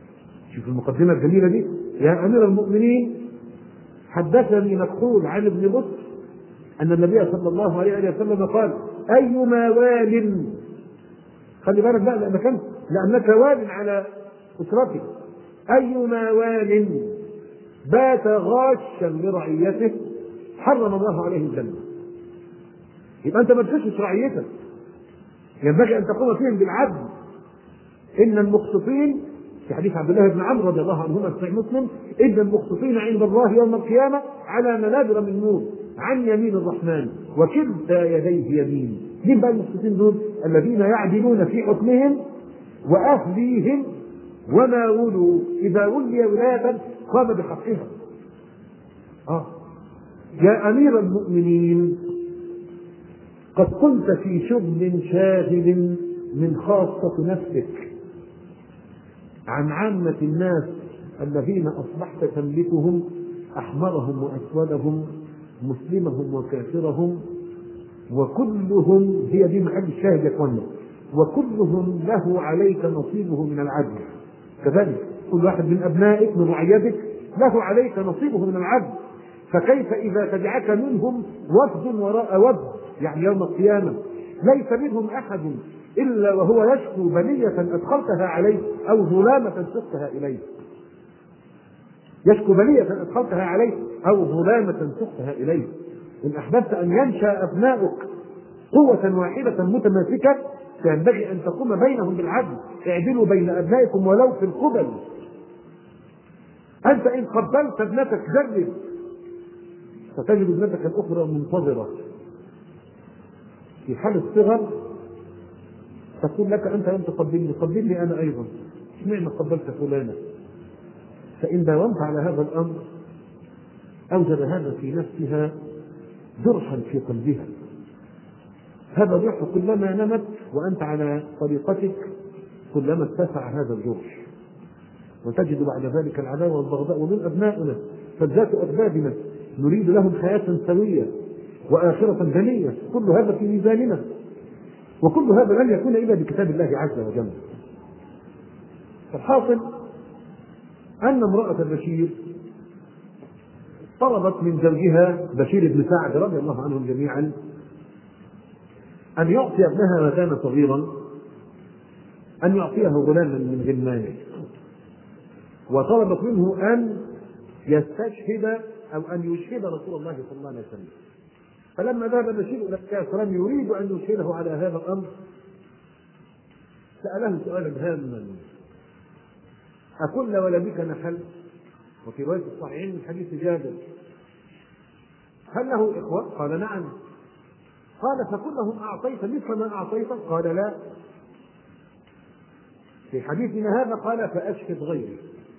شوف المقدمة الجميلة دي. يا أمير المؤمنين حدثني مكحول عن ابن بطر أن النبي صلى الله عليه وسلم قال أيما وال، خلي بالك بقى لأنك أنت لأنك وال على أسرتك، أيما وال بات غاشا لرعيته حرم الله عليه الجنة. يبقى أنت ما تغشش رعيتك، ينبغي أن تقوم فيهم بالعدل. إن المقسطين في حديث عبد الله بن عمرو رضي الله عنهما في صحيح مسلم إن المقسطين عند الله يوم القيامة على منابر من نور عن يمين الرحمن وكلتا يديه يمين. مين بقى المقسطين دول؟ الذين يعدلون في حكمهم وأهليهم وما ولوا، إذا ولي ولاية قام بحقها. آه. يا أمير المؤمنين قد كنت في شغل شاغل من خاصة نفسك عن عامة الناس الذين أصبحت تملكهم، أحمرهم وأسودهم، مسلمهم وكافرهم، وكلهم، هي دي محل الشاهد يا اخوانا، وكلهم له عليك نصيبه من العدل. كذلك كل واحد من أبنائك من رعيتك له عليك نصيبه من العدل. فكيف إذا تبعك منهم وفد وراء وفد، يعني يوم القيامة ليس منهم أحد إلا وهو يشكو بلية أدخلتها عليه أو ظلامة سقتها إليه، يشكو بلية أدخلتها عليه أو ظلامة سقتها إليه. إن أحببت أن ينشأ أبناؤك قوة واحدة متماسكة فينبغي أن تقوم بينهم بالعدل. اعدلوا بين أبنائكم ولو في القبل. أنت إن قبلت ابنتك جرب فتجد ابنتك الأخرى منتظرة في حال الصغر، تقول لك أنت لم تقبلني، قبلني أنا أيضا، اشمعنى قبلت فلانة؟ فإن داومت على هذا الأمر أوجد هذا في نفسها جرحا في قلبها. هذا الجرح كلما نمت وأنت على طريقتك كلما اتسع هذا الجرح، وتجد بعد ذلك العداوة والبغضاء. ومن أبنائنا فالذات أسبابنا نريد لهم حياة سوية وآخرة جنية، كل هذا في ميزاننا، وكل هذا لن يكون إلا بكتاب الله عز وجل. فالحاصل أن امرأة بشير طلبت من زوجها بشير بن سعد رضي الله عنهم جميعا أن يعطي ابنها وكان صغيرا، أن يعطيه غلاما من غلمانه، وطلبت منه أن يستشهد أو أن يشهد رسول الله صلى الله عليه وسلم. فلما ذهب بشير إلى الكافرين يريد أن يشهده على هذا الأمر سأله سؤالا هاما: أكل ولدك نحل؟ وفي رواية الصحيحين من حديث جابر: هل له إخوة؟ قال نعم. قال: فكلهم أعطيت مثل ما أعطيت؟ قال لا. في حديثنا هذا قال: فأشهد غيري.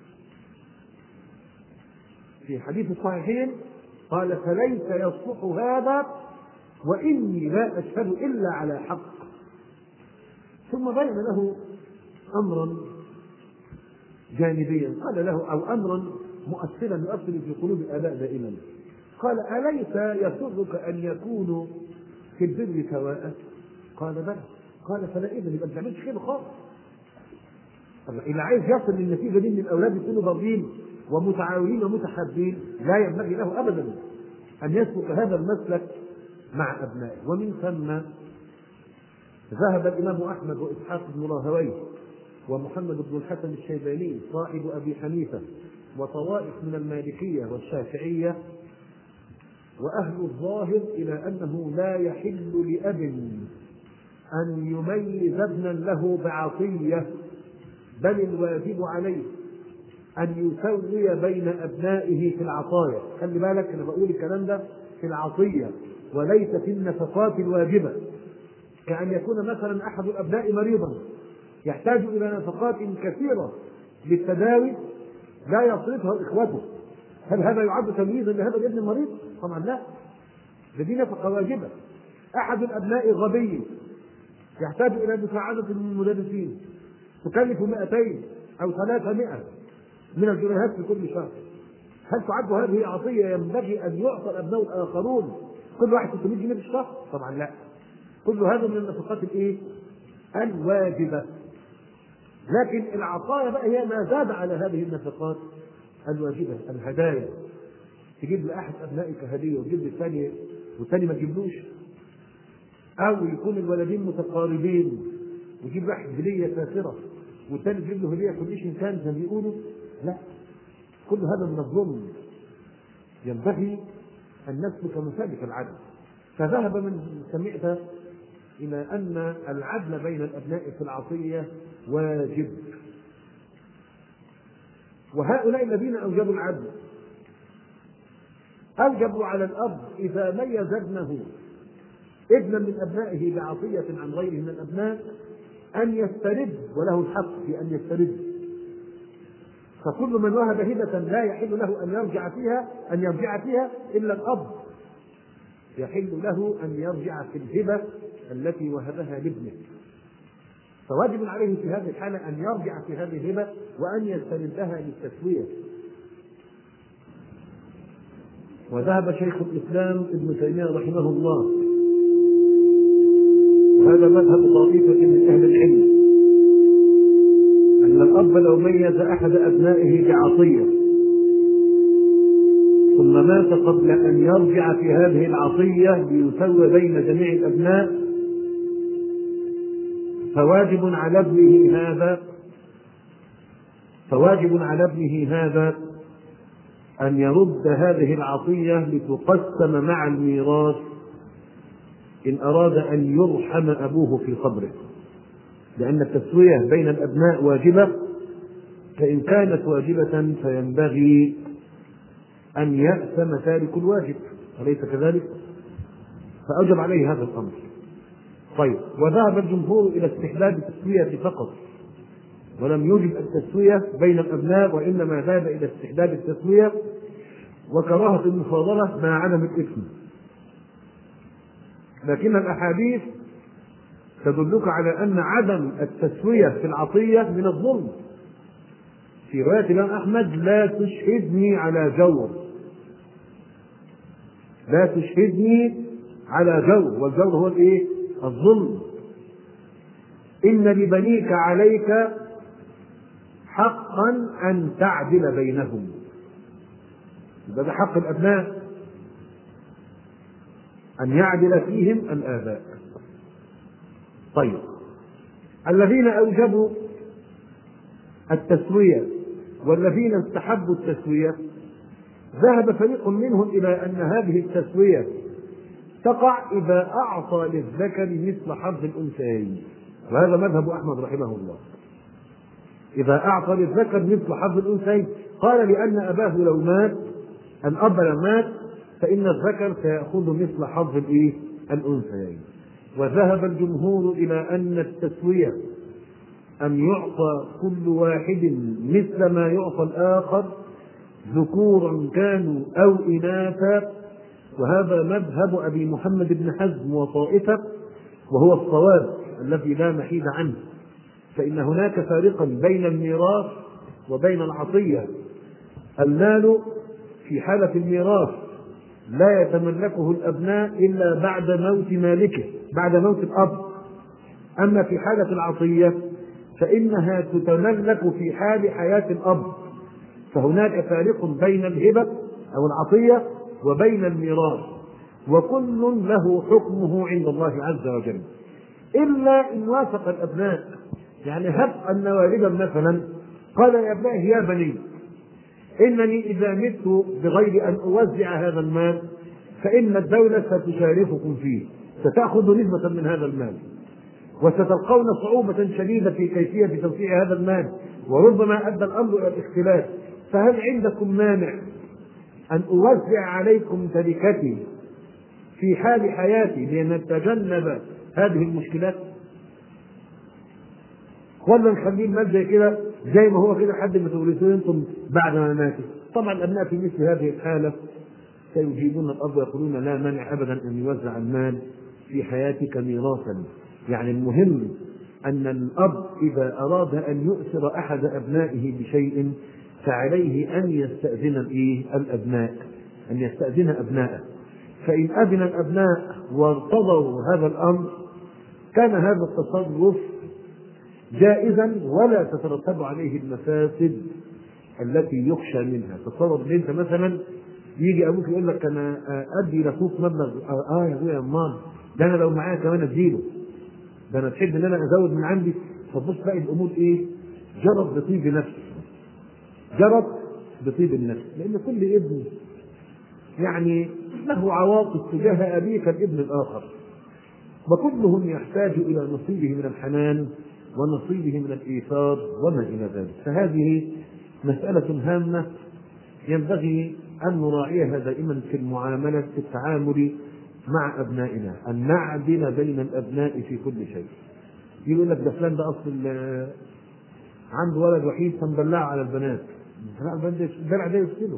في حديث الصحيحين قال: فليس يصلح هذا وإني لا أشهد إلا على حق. ثم بين له أمرا جانبيا، قال له أو أمرا مؤثرا يؤثر في قلوب الآباء دائما، قال: أليس يسرك أن يكونوا في البر سواء؟ قال: بلى. قال: فلا إذن يبقى ما تعملش كده خالص. اللي عايز يصل للنتيجة دي من الأولاد يكونوا برين ومتعاونين ومتحابين لا ينبغي له أبدا أن يسلك هذا المسلك مع أبنائه. ومن ثم ذهب الإمام أحمد وإسحاق بن راهويه ومحمد بن الحسن الشيباني صاحب أبي حنيفة وطوائف من المالكية والشافعية وأهل الظاهر إلى أنه لا يحل لأب أن يميز ابنا له بعطية، بل الواجب عليه أن يسوي بين أبنائه في العطايا. خلي بالك أنا بقول الكلام ده في العطية وليس في النفقات الواجبة. كأن يكون مثلا أحد الأبناء مريضا يحتاج إلى نفقات كثيرة للتداوي لا يصرفها إخوته، هل هذا يعد تمييزا لهذا الابن المريض؟ طبعا لا، دي نفقة واجبة. أحد الأبناء غبي يحتاج إلى مساعدة من المدرسين تكلف مئتين أو ثلاثمائة من الجنيهات في كل شهر، هل تعد هذه عطية ينبغي أن يعطى الأبناء الآخرون كل واحد ستمائة جنيه في الشهر؟ طبعا لا، كل هذا من النفقات الايه؟ الواجبة. لكن العطايا بقى هي ما زاد على هذه النفقات الواجبة، الهدايا. تجيب لأحد أبنائك هدية وتجيب للثاني والثاني ما تجيبلوش، أو يكون الولدين متقاربين ويجيب واحد هدية ساخرة والثاني يجيب له هدية كلش إنسان زي ما بيقولوا، لا، كل هذا من الظلم. ينبغي أن نسلك مسالك العدل. فذهب من سمعت إلى أن العدل بين الأبناء في العطية واجب. وهؤلاء الذين أوجبوا العدل أوجبوا على الأب إذا ميز ابنه ابنا من أبنائه بعطية عن غيره من الأبناء أن يسترد، وله الحق في أن يسترد. فكل من وهب هبة لا يحل له أن يرجع فيها أن يرجع فيها إلا الأب، يحل له أن يرجع في الهبة التي وهبها لابنه. فواجب عليه في هذه الحالة أن يرجع في هذه الهبة وأن يستردها للتسوية. وذهب شيخ الإسلام ابن تيمية رحمه الله، وهذا مذهب طائفة من أهل العلم، أن الأب لو ميز أحد أبنائه بعطية ثم مات قبل أن يرجع في هذه العطية ليسوي بين جميع الأبناء، فواجب على ابنه هذا فواجب على ابنه هذا أن يرد هذه العطية لتقسم مع الميراث إن أراد أن يرحم أبوه في قبره، لأن التسوية بين الأبناء واجبة، فإن كانت واجبة فينبغي أن يأثم تارك الواجب، أليس كذلك؟ فأوجب عليه هذا الأمر. طيب، وذهب الجمهور إلى استحباب التسوية فقط، ولم يوجب التسوية بين الأبناء، وإنما ذهب إلى استحباب التسوية وكراهة المفاضلة مع عدم الإثم. لكن الأحاديث تدلك على أن عدم التسوية في العطية من الظلم. في رواية الإمام أحمد: لا تشهدني على جور، لا تشهدني على جور، والجور هو الإيه؟ الظلم. إن لبنيك عليك حقا أن تعدل بينهم. هذا حق الأبناء أن يعدل فيهم الآباء. طيب، الذين أوجبوا التسوية والذين استحبوا التسوية، ذهب فريق منهم إلى أن هذه التسوية تقع إذا أعطى للذكر مثل حظ الأنثيين، وهذا مذهب أحمد رحمه الله. إذا أعطى للذكر مثل حظ الأنثيين، قال لأن أباه لو مات، الأب لو مات، فإن الذكر سيأخذ مثل حظ الإيه؟ الأنثيين. وذهب الجمهور إلى أن التسوية أن يعطى كل واحد مثل ما يعطى الآخر، ذكورا كانوا أو إناثا، وهذا مذهب أبي محمد بن حزم وطائفة، وهو الصواب الذي لا محيد عنه. فإن هناك فارقا بين الميراث وبين العطية. المال في حالة الميراث لا يتملكه الأبناء إلا بعد موت مالكه، بعد موت الأب. أما في حالة العطية فإنها تتملك في حال حياة الأب. فهناك فارق بين الهبة أو العطية وبين الميراث، وكل له حكمه عند الله عز وجل، إلا إن وافق الأبناء. يعني هب أن والدا مثلا قال يا أبنائي يا بني، إنني إذا مت بغير أن أوزع هذا المال فإن الدولة ستشارككم فيه، ستأخذ نسبة من هذا المال، وستلقون صعوبة شديدة في كيفية توزيع هذا المال، وربما أدى الأمر إلى الاختلاف، فهل عندكم مانع أن أوزع عليكم تركتي في حال حياتي لنتجنب هذه المشكلات؟ ولا نخليه المال زي كده زي ما هو كده لحد ما تورثوه انتم بعد ما ماتوا؟ طبعا الأبناء في مثل هذه الحالة سيجيبون الأب ويقولون لا مانع أبدا أن يوزع المال في حياتك ميراثا. يعني المهم أن الأب إذا أراد أن يؤثر أحد أبنائه بشيء فعليه أن يستأذن الأبناء، أن يستأذن أبنائه. فإن أذن الأبناء وارتضوا هذا الأمر كان هذا التصرف جائزا ولا تترتب عليه المفاسد التي يخشى منها. تصور ان انت مثلا يجي ابوك يقول لك انا ادي لاخوك مبلغ، اه يا ابويا يا امال، ده انا لو معايا كمان اديله، ده انا تحب ان انا ازود من عندي. فتبص بقى الامور ايه؟ جرت بطيب نفس، جرت بطيب النفس، لان كل ابن يعني له عواطف تجاه ابيه كالابن الاخر، وكلهم يحتاج الى نصيبه من الحنان ونصيبه من الايثار وما الى ذلك. فهذه مساله هامه ينبغي ان نراعيها دائما في المعامله، في التعامل مع ابنائنا، ان نعدل بين الابناء في كل شيء. يقول لك ده فلان ده اصل عنده ولد وحيد فمدلع على البنات، الدلع ده يفسده.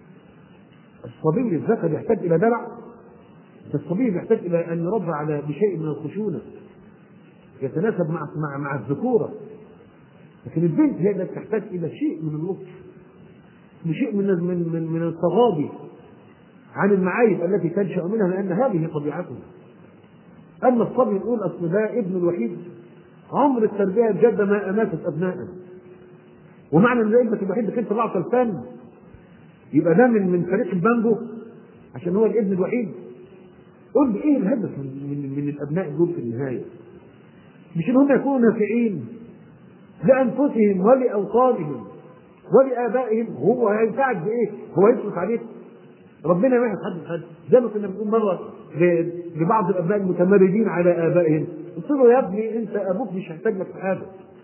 الصبي الذكر يحتاج الى دلع، الصبي يحتاج الى ان يربى على بشيء من الخشونه يتناسب مع مع مع الذكوره. لكن البنت هي التي تحتاج الى شيء من اللطف، بشيء من من من, من التغاضي عن المعايب التي تنشا منها، لان هذه طبيعته. اما الصبي يقول اصل ده ابن الوحيد، عمر التربيه الجاده ما اماتت ابنائه. ومعنى ان ابنك الوحيد انك انت طلعت الفن يبقى ده من من فريق البانجو عشان هو الابن الوحيد. قول لي ايه الهدف من, من, من الابناء دول في النهايه؟ مش ان هم يكونوا نافعين لانفسهم ولاوطانهم ولابائهم. هو هيساعد بايه؟ هو يصرف عليك؟ ربنا ما يحد حد. زي ما كنا بنقول مره لبعض الابناء المتمردين على ابائهم، قلت له يا ابني انت ابوك مش هيحتاج لك في حاجه،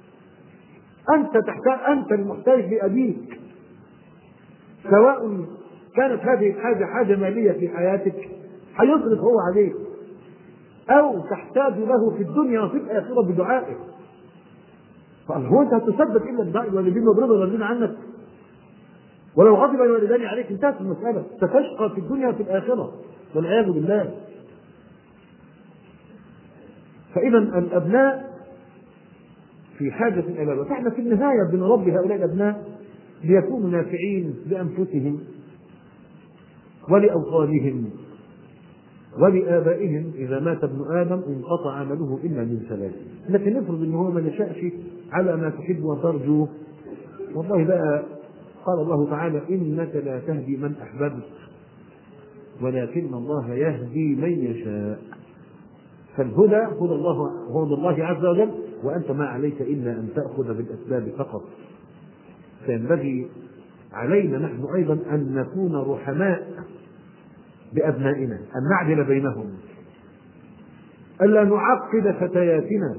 انت تحتاج، انت المحتاج لابيك. سواء كانت هذه الحاجه حاجه ماليه في حياتك هيصرف هو عليك، او تحتاج له في الدنيا وفي الاخره بدعائك. فهو انت هتصدق الا بدعاء الوالدين وضرب الوالدين عنك؟ ولو غضب الوالدان عليك انتهت المساله، ستشقى في الدنيا وفي الاخره والعياذ بالله. فاذا الابناء في حاجه الى الاباء، فاحنا في النهايه بنربي هؤلاء الابناء ليكونوا نافعين لانفسهم ولاوطانهم ولآبائهم. إذا مات ابن آدم انقطع عمله إلا من ثلاث. لكن نفرض إن هو ما نشأش على ما تحب وترجو، والله بقى قال الله تعالى إنك لا تهدي من أحببت ولكن الله يهدي من يشاء. فالهدى هدى الله، هدى الله عز وجل، وأنت ما عليك إلا أن تأخذ بالأسباب فقط. فينبغي علينا نحن أيضا أن نكون رحماء بأبنائنا، أن نعدل بينهم، ألا نعقد فتياتنا.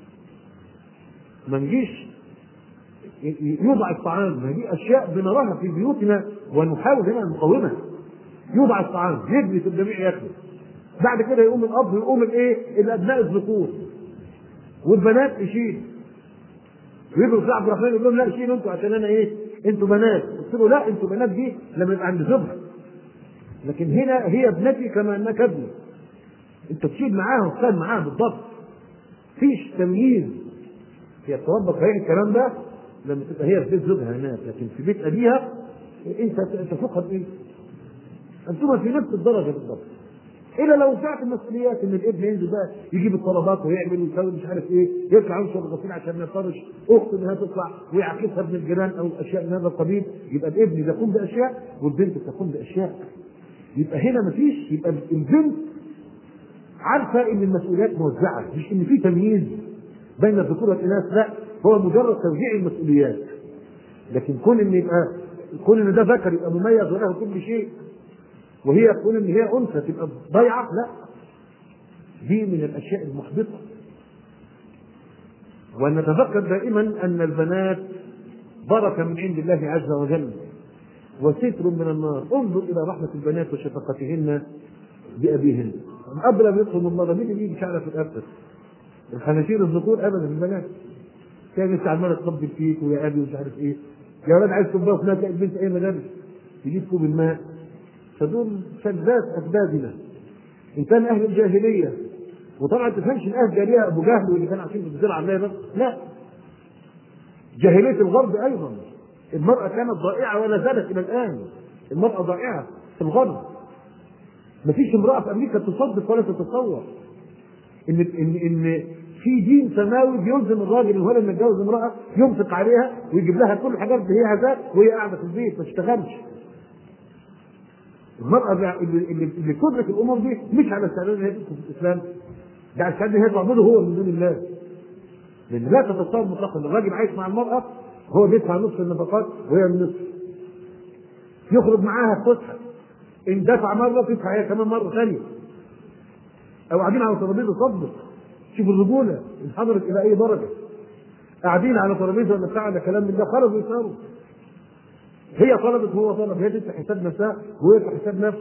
ما نجيش يوضع الطعام، ما دي أشياء بنراها في بيوتنا ونحاول هنا نقاومها. يوضع الطعام يجلس الجميع ياكل، بعد كده يقوم الأب ويقوم الإيه؟ الأبناء الذكور والبنات تشيل، ويجوا عبد الرحمن يقول لهم لا شيلوا أنتوا عشان أنا إيه؟ أنتوا بنات. قلت له لا، أنتوا بنات دي لما يبقى عند زوجها، لكن هنا هي ابنتي كما انك ابني، انت تشيل معاها وتسال معاها بالضبط، فيش تمييز. هي تطبق هي الكلام ده لما تبقى هي في بيت زوجها هناك، لكن في بيت ابيها انت تفوقها بايه؟ انتم في نفس الدرجه بالضبط. الا لو وسعت المسؤوليات ان الابن ينزل بقى يجيب الطلبات ويعمل ويسوي مش عارف ايه، يطلع ينشر الغسيل عشان ما يفرش اخته انها تطلع ويعكسها ابن الجيران او اشياء من هذا القبيل، يبقى الابن يقوم باشياء والبنت تقوم باشياء. يبقى هنا مفيش، يبقى البنت عارفه ان المسؤوليات موزعه، مش ان في تمييز بين الذكور والاناث، لا، هو مجرد توزيع المسؤوليات. لكن كون ان يبقى كون ان ده ذكر يبقى مميز وله كل شيء، وهي تكون ان هي انثى تبقى ضايعه، لا، دي من الاشياء المحبطه. ونتذكر دائما ان البنات بركه من عند الله عز وجل وستر من النار. انظر الى رحمه البنات وشفقتهن بابيهن. الاب لم يدخل من مره، مين اللي يجي شعره في الابد؟ الخناشير الذكور ابدا، البنات كانت لسه عماله تطبل فيك ويا ابي ومش عارف ايه، يا ولاد عايز كوبايه وفي تلاقي البنت ايه مدارس تجيب كوب الماء. فدول شذات اسبابنا ان كان اهل الجاهليه. وطبعا ما تفهمش ان اهل الجاهليه ابو جهل واللي كان عايشين في الزرع عمال بس، لا، جاهليه الغرب ايضا المراه كانت ضائعه ولا زالت الى الان. المراه ضائعه في الغرب، ما فيش امراه في امريكا تصدق ولا تتصور ان ان ان في دين سماوي بيلزم الراجل اللي هو لما يتجوز امراه ينفق عليها ويجيب لها كل الحاجات اللي هي عايزاها وهي قاعده في البيت ما تشتغلش. المراه اللي اللي, اللي تدرك الامور دي مش على استعداد ان هي تدخل في الاسلام، ده على استعداد ان هي تعبده هو من دون الله. لان لا تتصور مطلقا ان الراجل عايش مع المراه هو بيدفع نصف النفقات وهي النصف، يخرج معاها فسحه ان دفع مره تدفع هي كمان مره ثانيه، او قاعدين على ترابيزه صدق. شوف الرجوله انحدرت الى اي درجه، قاعدين على ترابيزه ولا بتاع ده كلام من ده خرجوا يساروا. هي طلبت وهو طلب، هي تدفع حساب نفسها وهو يدفع حساب نفسه.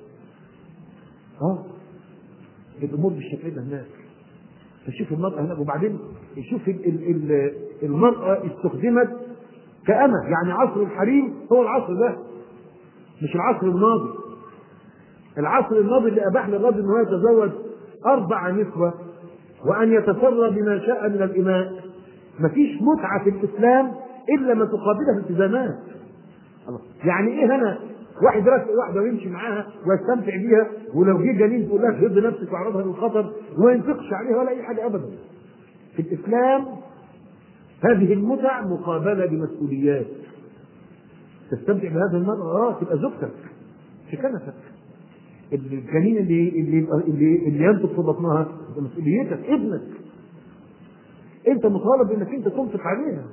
اه الامور بالشكل ده هناك. فشوف المرأة هناك. وبعدين شوف ال ال ال المرأة استخدمت كأمة، يعني عصر الحريم هو العصر ده مش العصر الماضي. العصر الماضي اللي أباح للرجل أنه يتزوج أربع نسوة وأن يتسرى بما شاء من الإماء. مفيش متعة في الإسلام إلا ما تقابلها التزامات. يعني إيه هنا واحد راسل واحده ويمشي معاها ويستمتع بيها، ولو جه جنين تقول لها ضد نفسك واعرضها للخطر وما ينفقش عليها ولا اي حاجه ابدا. في الاسلام هذه المتع مقابله بمسؤوليات. تستمتع بهذه المراه اه تبقى زوجتك في كنفك. الجنين اللي اللي اللي, اللي ينطق في بطنها مسؤوليتك، ابنك انت مطالب انك انت تنفق عليها،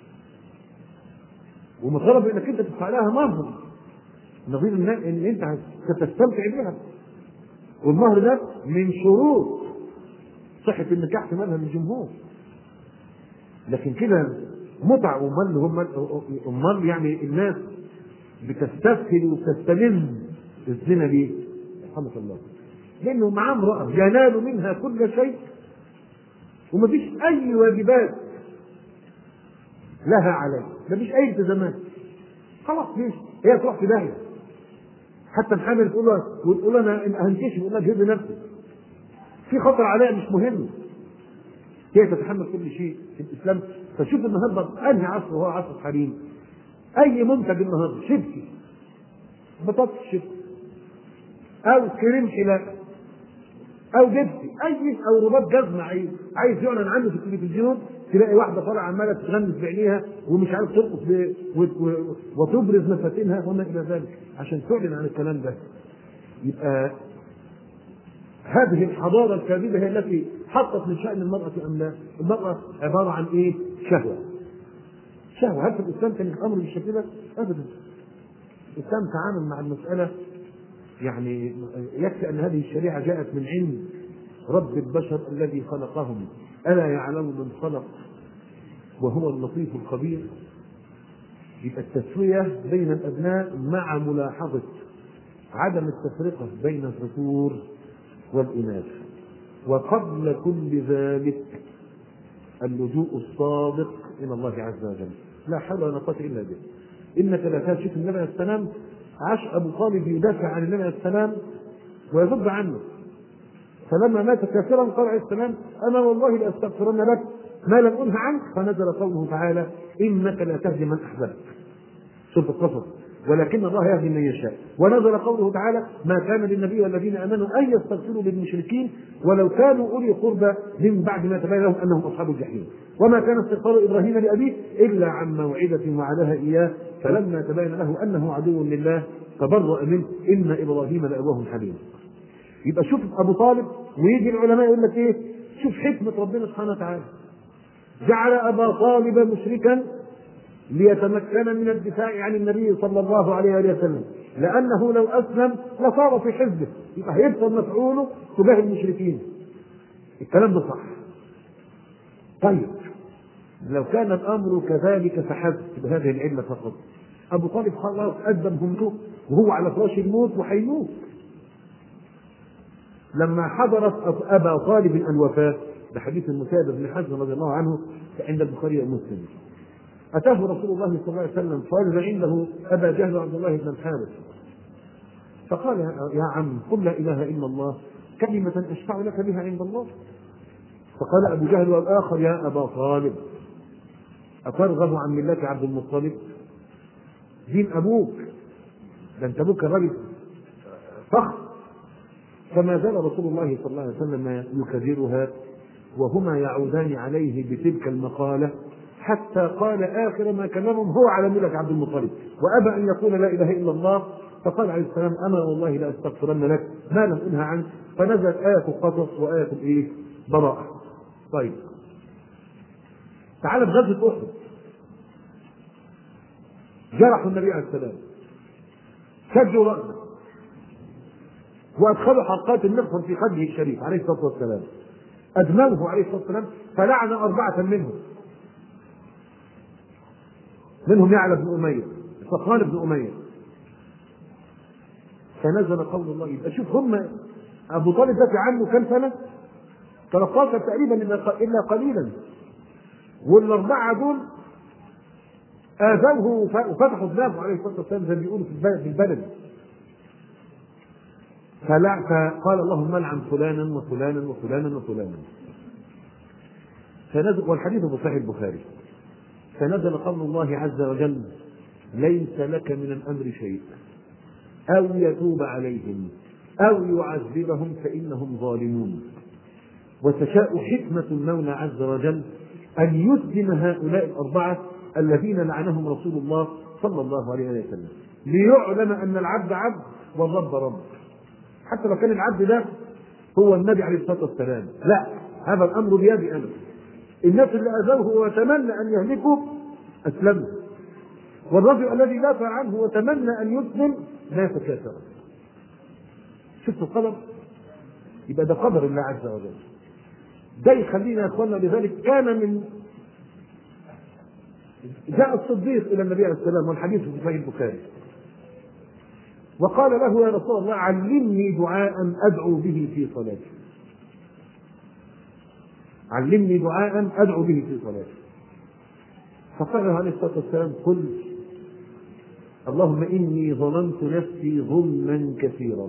ومطالب انك انت تدفع لها مهر نظير ان انت ستستمتع بها. والمهر ده من شروط صحة النكاح في مذهب الجمهور. لكن كده متع امال هم امال يعني الناس بتستسهل وتستلم الزنا ليه؟ رحمة الله. لانه معاه امرأة ينال منها كل شيء ومفيش اي واجبات لها عليه، مفيش اي التزامات. خلاص ليش؟ هي تروح في داهية. حتى الحامل تقول له وتقول انا هنكشف، يقول لك جهز نفسك في خطر عليها مش مهم. هي تتحمل كل شيء في الاسلام. فشوف النهارده انهي عصر وهو عصر الحريم. اي منتج النهارده شبكي بطاطس شبكي او كريم حلاقه او جبسي اي او رباط جزمه عايز عايز يعلن عنه في التلفزيون، تلاقي واحده طالعه عماله تغمس بعينيها ومش عارف ترقص وتبرز مفاتنها وما الى ذلك عشان تعلن عن الكلام ده. يبقى هذه الحضاره الكاذبه هي التي حطت من شان المراه ام لا؟ المراه عباره عن ايه؟ شهوه. شهوه. هل في الاسلام كان الامر بالشكل ده؟ ابدا. الاسلام تعامل مع المساله يعني يكفي ان هذه الشريعه جاءت من عند رب البشر الذي خلقهم. الا يعلم من خلق وهو اللطيف الخبير. يبقى التسويه بين الابناء مع ملاحظه عدم التفرقه بين الذكور والاناث. وقبل كل ذلك اللجوء الصادق الى الله عز وجل. لا حول ولا قوه الا بالله. انك لا تشوف النبي عليه السلام عاش ابو طالب يدافع عن النبي عليه السلام ويضد عنه، فلما مات كافرا قال عليه السلام انا والله لاستغفرن لك ما لم انه عنك. فنزل قوله تعالى انك لا تهدي من احببت، سوره القصص، ولكن الله يهدي من يشاء. ونزل قوله تعالى ما كان للنبي والذين امنوا ان يستغفروا للمشركين ولو كانوا اولي قربى من بعد ما تبين لهم انهم اصحاب الجحيم. وما كان استغفار ابراهيم لابيه الا عن موعده وعدها اياه فلما تبين له انه عدو لله تبرأ منه ان ابراهيم لأواه حليم. يبقى شوف ابو طالب، ويجي العلماء يقول لك ايه؟ شوف حكمه ربنا سبحانه وتعالى، جعل ابا طالب مشركا ليتمكن من الدفاع عن النبي صلى الله عليه وسلم، لانه لو اسلم لصار في حزبه، يبقى هيبطل مفعوله تجاه المشركين. الكلام ده صح. طيب لو كان الامر كذلك فحسب بهذه العلة فقط، ابو طالب خلاص قدم همته وهو على فراش الموت وحيموت. لما حضرت ابا طالب الوفاه بحديث المسيب بن حزم رضي الله عنه عند البخاري ومسلم، اتاه رسول الله صلى الله عليه وسلم فوجد عنده ابا جهل وعبد الله بن الحارث، فقال يا عم قل لا اله الا الله كلمه اشفع لك بها عند الله. فقال ابو جهل والاخر يا ابا طالب اترغب عن مله عبد المطلب؟ دين ابوك، ده انت ابوك الرجل فخر. فما زال رسول الله صلى الله عليه وسلم يكررها وهما يعودان عليه بتلك المقالة حتى قال آخر ما كلمهم هو على ملة عبد المطلب، وأبى أن يقول لا إله إلا الله. فقال عليه السلام أنا والله لا أستغفرن لك ما لم أنهى عنه. فنزلت آية القصص وآية الإيه؟ براءة. طيب تعال في غزوة أحد، جرحوا النبي عليه السلام، شجوا رأسه وأدخلوا حلقات النقص في خده الشريف عليه الصلاة والسلام، أدموه عليه الصلاة والسلام، فلعن أربعة منهم منهم يعلى بن أمية، صفوان بن أمية. فنزل قول الله. يبقى شوف هم أبو طالب دافع عنه كم سنة؟ ثلاثة عشر تقريبا إلا قليلا، والأربعة دول آذوه وفتحوا دماغه عليه الصلاة والسلام زي ما بيقولوا في البلد. فقال اللهم لعن فلانا وفلانا وفلانا وفلانا. فنزل، والحديث في صحيح البخاري، فنزل قول الله عز وجل ليس لك من الأمر شيء أو يتوب عليهم أو يعذبهم فإنهم ظالمون. وتشاء حكمة المولى عز وجل أن يسلم هؤلاء الأربعة الذين لعنهم رسول الله صلى الله عليه وسلم، ليعلم أن العبد عبد والرب رب. حتى لو كان العبد ده هو النبي عليه الصلاة والسلام، لا، هذا الأمر بيدي أنا. الناس اللي أذوه وتمنى أن يهلكوا أسلموا، والرجل الذي دافع عنه وتمنى أن يسلم مات كافرا. شفتوا القدر؟ يبقى ده قدر الله عز وجل. ده يخلينا يا اخوانا، لذلك كان من جاء الصديق الى النبي عليه السلام والحديث في صحيح البخاري وقال له يا رسول الله علمني دعاء ادعو به في صلاتي. علمني دعاء ادعو به في صلاتي. فقال له عليه الصلاه والسلام قل اللهم اني ظلمت نفسي ظلما كثيرا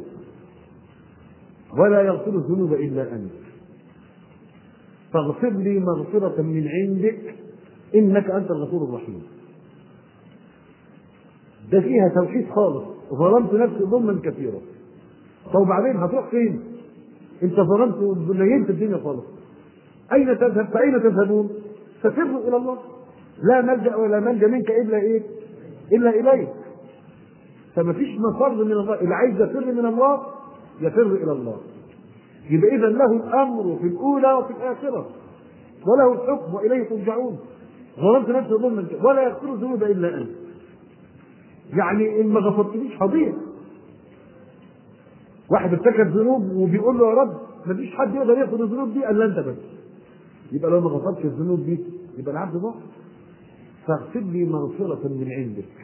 ولا يغفر الذنوب الا انت فاغفر لي مغفرة من عندك إنك أنت الغفور الرحيم. ده فيها توحيد خالص. ظلمت نفسي ظلما كثيرا. طب بعدين هتروح فين؟ أنت ظلمت ونيمت الدنيا خالص. أين تذهب؟ فأين تذهبون؟ ففروا إلى الله. لا ملجأ ولا ملجأ منك إلا إيه؟ إلا إليك. فما فيش مفر من الله. اللي عايز يفر من الله يفر إلى الله. يبقى إذا له الأمر في الأولى وفي الآخرة، وله الحكم وإليه ترجعون. ظلمت نفسي ظلما ولا يغفر الذنوب إلا أنت. يعني إن ما غفرتليش هضيع. واحد ارتكب ذنوب وبيقول له يا رب ما فيش حد يقدر يغفر الذنوب دي إلا أنت بس. يبقى لو ما غفرتش الذنوب دي يبقى العبد ضاع. فاغفر لي مغفرة من عندك.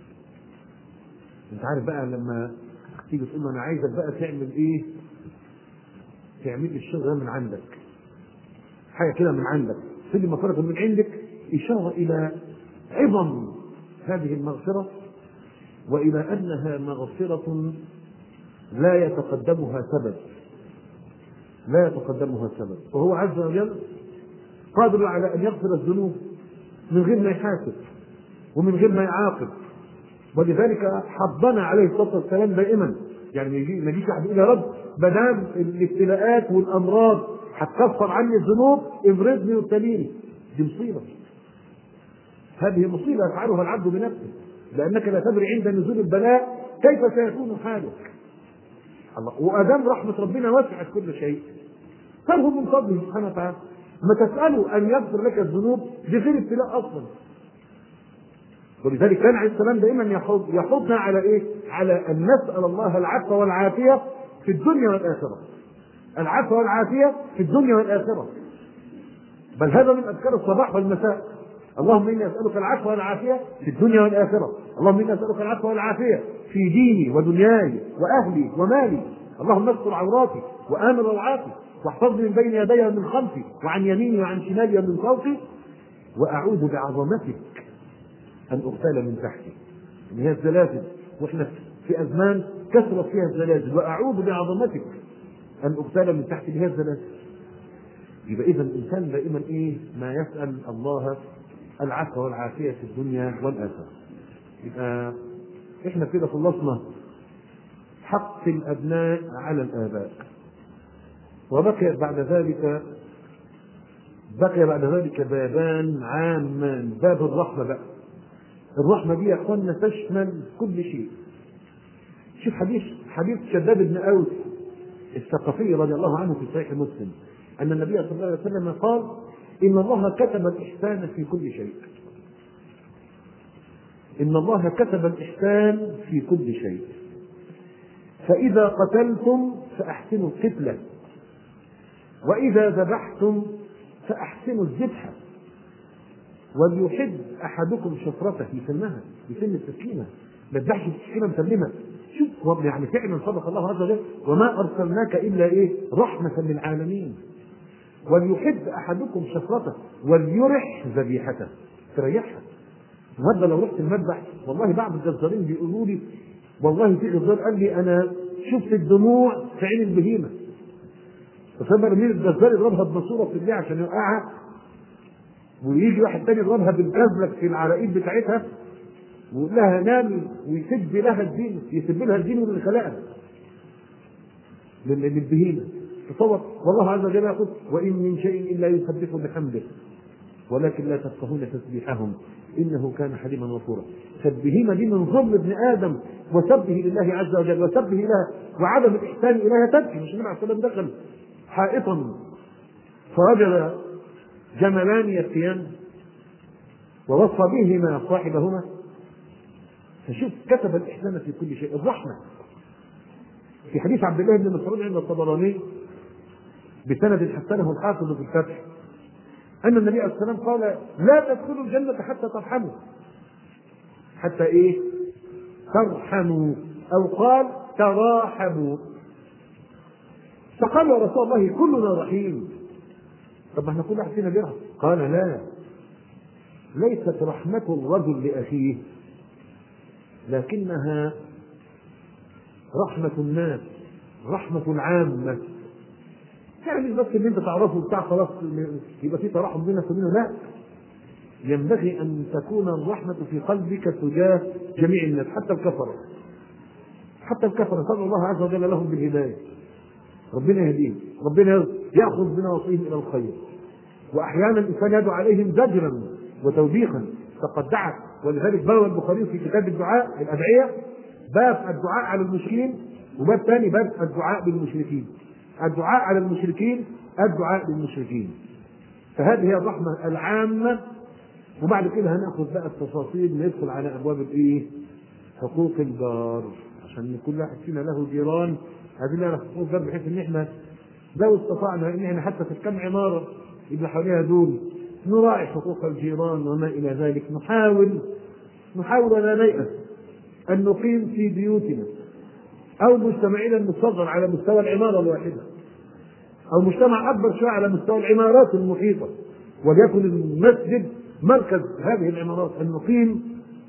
أنت عارف بقى لما تيجي تقول له أنا عايزك بقى تعمل إيه؟ تعمل الشغل ده من عندك، حاجه كده من عندك، تدي مغفره من عندك، اشاره الى عظم هذه المغفره والى انها مغفره لا يتقدمها سبب، لا يتقدمها سبب. وهو عز وجل قادر على ان يغفر الذنوب من غير ما يحاسب ومن غير ما يعاقب. ولذلك حضنا عليه الصلاه والسلام دائما، يعني ما يجيش واحد يقول يا رب ما دام الابتلاءات والامراض هتكفر عني الذنوب ابردني وابتليني. دي مصيبه. هذه مصيبه يفعلها العبد بنفسه، لانك لا تدري عند نزول البلاء كيف سيكون حالك. الله، وادام رحمه ربنا وسعت كل شيء فهو من فضله سبحانه وتعالى. ما تساله ان يغفر لك الذنوب بغير ابتلاء اصلا. ولذلك كان عليه السلام دائما يحضنا على ايه؟ على ان نسال الله العفو والعافيه في الدنيا والاخره. العفو والعافيه في الدنيا والاخره. بل هذا من اذكار الصباح والمساء. اللهم اني اسالك العفو والعافيه في الدنيا والاخره. اللهم اني اسالك العفو والعافيه في ديني ودنياي واهلي ومالي. اللهم استر عوراتي وامن روعاتي واحفظني من بين يدي ومن خلفي وعن يميني وعن شمالي ومن فوقي واعوذ بعظمتك أن أغتال من تحتي. اللي هي الزلازل، وإحنا في أزمان كثرت فيها الزلازل. وأعوذ بعظمتك أن أغتال من تحتي، اللي هي الزلازل. يبقى إذا الإنسان دائما إيه؟ ما يسأل الله العفو والعافية في الدنيا والآخرة. يبقى إحنا كده خلصنا حق الأبناء على الآباء، وبقي بعد ذلك بقي بعد ذلك بابان عامان. باب الرحمة بقى. الرحمة دي يا اخوانا تشمل كل شيء. شوف حديث حديث شداد بن أوس الثقفي رضي الله عنه في صحيح مسلم أن النبي صلى الله عليه وسلم قال: إن الله كتب الإحسان في كل شيء. إن الله كتب الإحسان في كل شيء، فإذا قتلتم فأحسنوا القتلة، وإذا ذبحتم فأحسنوا الذبحة، وليحد أحدكم شفرته يسمها يسمى التسليمة، ما تذبحش التسليمة مسلمة. شوف يعني فعلا صدق الله عز وجل: وما أرسلناك إلا إيه رحمة للعالمين. وليحد أحدكم شفرته وليرح ذبيحته، تريحها. النهارده لو رحت المذبح والله بعض الجزارين بيقولوا لي والله في جزار قال لي انا شفت الدموع في عين البهيمه، فسمى مين الجزار يضربها بماسوره في الليل عشان يوقعها، ويجي واحد تاني يضربها بالجزلك في العراقيب بتاعتها ويقول لها نامي ويسب لها الدين، يسب لها الدين اللي خلقها للبهيمه. تصور والله عز وجل يقول: وان من شيء الا يسبح بحمده ولكن لا تفقهون تسبيحهم انه كان حليما غفورا. فالبهيمه دي من ظلم ابن ادم وسبه لله عز وجل وسبه لها وعدم الاحسان اليها تبكي. مش النبي عليه الصلاه والسلام دخل حائطا فوجد جملان يبكيان ووصى بهما صاحبهما. فشوف كتب الاحسان في كل شيء. الرحمه في حديث عبد الله بن مسعود عند الطبراني بسند حسنه الحافظ في الفتح أن النبي عليه الصلاة والسلام قال: لا تدخلوا الجنة حتى ترحموا. حتى إيه؟ ترحموا، أو قال تراحموا. فقال: يا رسول الله كلنا رحيم. طب احنا كل واحد فينا بيرحم. قال: لا، ليست رحمة الرجل لأخيه لكنها رحمة الناس، رحمة العامة. يعني بس اللي انت تعرفه بتاع خلاص يبقى في تراحم بينك وبينه، لا، ينبغي ان تكون الرحمه في قلبك تجاه جميع الناس حتى الكفره. حتى الكفره صلى الله عز وجل لهم بالهدايه، ربنا يهديهم، ربنا ياخذ بنواصيهم الى الخير. واحيانا الانسان يدعو عليهم زجرا وتوبيخا فقد دعا. ولذلك باب البخاري في كتاب الدعاء الادعيه باب الدعاء على المشركين، وباب ثاني باب الدعاء بالمشركين. الدعاء على المشركين، الدعاء للمشركين. فهذه هي الرحمة العامة. وبعد كده هناخذ بقى التفاصيل، ندخل على ابواب الايه؟ حقوق الجار، عشان كل واحد فينا له جيران. هذه لها حقوق الجار بحيث ان احنا لو استطعنا ان احنا حتى في كم عماره اللي حواليها دول نراعي حقوق الجيران وما الى ذلك. نحاول نحاول ولا نيأس ان نقيم في بيوتنا او مجتمعنا المصغر على مستوى العماره الواحده، او مجتمع اكبر شويه على مستوى العمارات المحيطه، وليكن المسجد مركز هذه العمارات. ان نقيم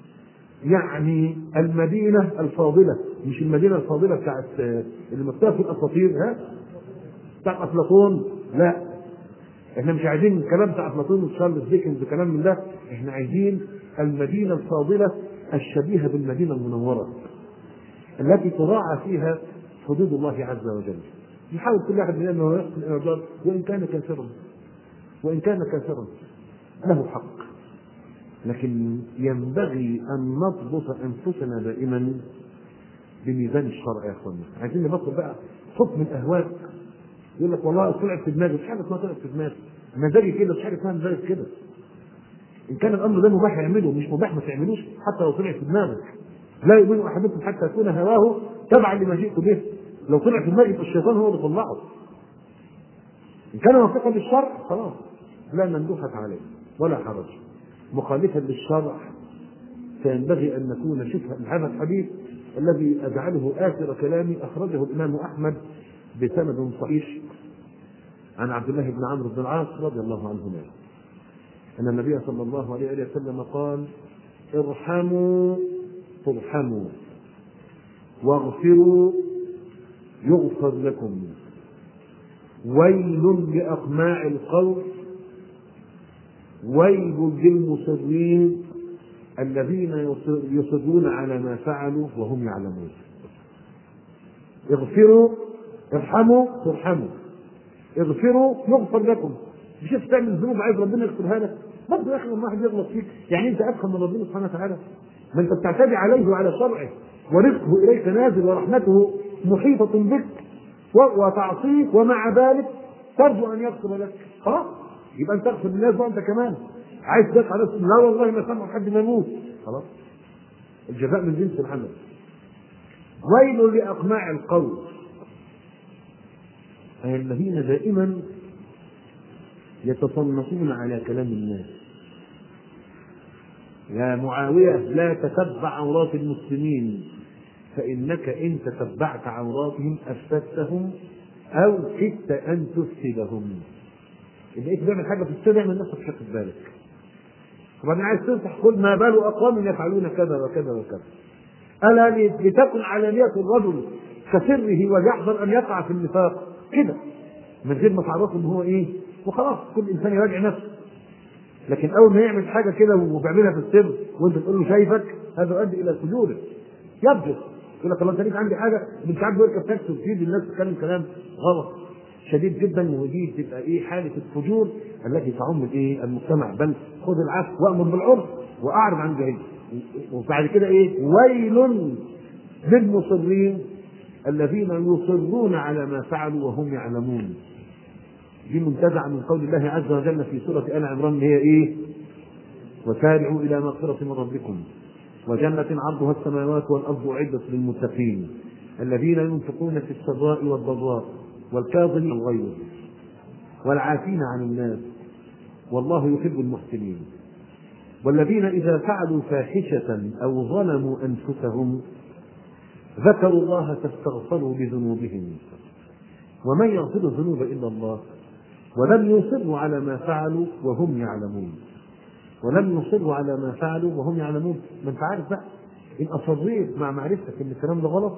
يعني المدينه الفاضله، مش المدينه الفاضله بتاعت اللي مكتوبه في الاساطير ها بتاع افلاطون، لا، احنا مش عايزين الكلام بتاع افلاطون وتشارلز ديكنز وكلام من ده. احنا عايزين المدينه الفاضله الشبيهه بالمدينه المنوره التي تراعى فيها حدود الله عز وجل. يحاول كل واحد مننا انه يحسن الى الجار وان كان كافرا، وان كان كافرا له حق. لكن ينبغي ان نضبط انفسنا دائما بميزان الشرع يا اخوانا. عايزين نبطل بقى حكم الاهواء. يقول لك والله طلعت في دماغي، مش حاجه اسمها طلعت في دماغي، مزاجي كده، مش حاجه اسمها مزاجي كده. ان كان الامر ده مباح يعمله، مش مباح ما تعملوش حتى لو طلع في دماغك. لا يؤمن احدكم حتى يكون هواه تبعا لما جئت به. لو طلع في دماغك الشيطان هو اللي طلعه. ان كان موافقا للشرع خلاص لا مندوحة عليه ولا حرج. مخالفا للشرع فينبغي ان نكون شبه. هذا الحديث الذي اجعله اخر كلامي اخرجه الامام احمد بسند صحيح عن عبد الله بن عمرو بن العاص رضي الله عنهما ان النبي صلى الله عليه وسلم قال: ارحموا ترحموا واغفروا يغفر لكم، ويل لأقماع القول، ويل للمصرين الذين يصرون على ما فعلوا وهم يعلمون. اغفروا ارحموا ترحموا، اغفروا يغفر لكم. مش تعمل ذنوب عايز ربنا يغفرها لك؟ برضه يا اخي لما واحد يغلط فيك يعني انت ادخل من ربنا سبحانه وتعالى؟ ما انت بتعتدي عليه وعلى شرعه، ورزقه اليك نازل ورحمته محيطه بك وتعصيك، ومع ذلك ترجو ان يغفر لك. خلاص يبقى انت تغفر للناس وانت كمان عايز تدافع عن نفسك، لا والله ما سامح حد ما يموت. خلاص الجزاء من جنس العمل. ويل لاقماع القول، أي الذين دائما يتصنفون على كلام الناس. يا معاوية لا تتبع عورات المسلمين، فإنك إن تتبعت عوراتهم أفسدتهم أو كدت أن تفسدهم. إذا إنت تعمل حاجة تفسدها من نفسك مش واخد بالك. طبعا عايز تنصح كل ما بال أقوام يفعلون كذا وكذا وكذا. ألا لتكن علانية الرجل كسره ويحذر أن يقع في النفاق كده من غير ما تعرفه ان هو ايه، وخلاص كل انسان يراجع نفسه. لكن اول ما يعمل حاجه كده وبيعملها في السر وانت تقول له شايفك، هذا يؤدي الى فجوره. يبجر يقول لك الله انت ليك عندي حاجه، من ساعات بيركب تاكسي وتفيد الناس تتكلم كلام غلط شديد جدا، ودي تبقى ايه حاله الفجور التي تعم الايه المجتمع. بل خذ العفو وامر بالعرف واعرض عن جهل. وبعد كده ايه؟ ويل للمصرين الذين يصرون على ما فعلوا وهم يعلمون. دي منتزعة من قول الله عز وجل في سورة آل عمران، هي ايه؟ وسارعوا إلى مغفرة من ربكم وجنة عرضها السماوات والأرض أعدت للمتقين الذين ينفقون في السراء والضراء والكاظمين الغيظ والعافين عن الناس والله يحب المحسنين والذين إذا فعلوا فاحشة أو ظلموا أنفسهم ذكروا الله فاستغفروا لذنوبهم ومن يغفر الذنوب إلا الله ولم يصروا على ما فعلوا وهم يعلمون. ولم يصروا على ما فعلوا وهم يعلمون. ما انت عارف بقى ان اصريت مع معرفتك ان الكلام ده غلط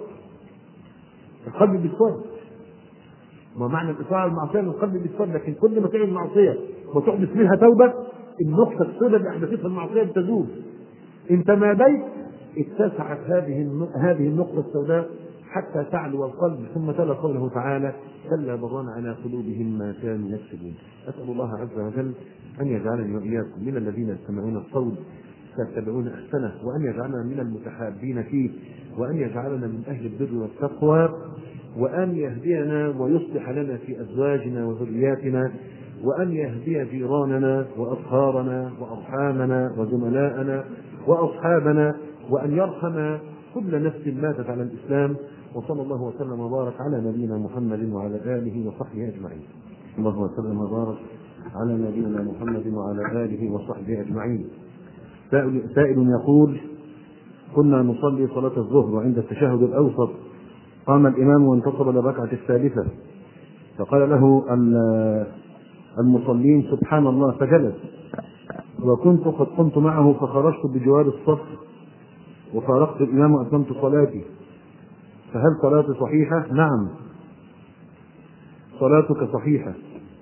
القلب بيتفرج. ما معنى الاصرار على المعصيه ان القلب بيتفرج، لكن كل ما تعمل معصيه وتحدث منها توبه النقطه السوداء اللي احدثتها المعصيه بتزول. انت ما بيت اتسعت هذه هذه النقطه السوداء حتى تعلو القلب. ثم تلا قوله تعالى كلا بران على قلوبهم ما كانوا يكسبون. اسال الله عز وجل ان يجعلني واياكم من الذين يستمعون القول فيتبعون احسنه، وان يجعلنا من المتحابين فيه، وان يجعلنا من اهل البر والتقوى، وان يهدينا ويصلح لنا في ازواجنا وذرياتنا، وان يهدي جيراننا واصهارنا وارحامنا وزملاءنا واصحابنا، وان يرحم كل نفس ماتت على الاسلام. وصلى الله وسلم وبارك على نبينا محمد وعلى اله وصحبه اجمعين. الله وسلم وبارك على نبينا محمد وعلى اله وصحبه اجمعين. سائل يقول: كنا نصلي صلاة الظهر وعند التشهد الاوسط قام الامام وانتصب للركعة الثالثة، فقال له المصلين سبحان الله فجلس، وكنت قد قمت معه فخرجت بجوار الصف وفارقت الامام واتممت صلاتي، فهل صلاتي صحيحة؟ نعم صلاتك صحيحة.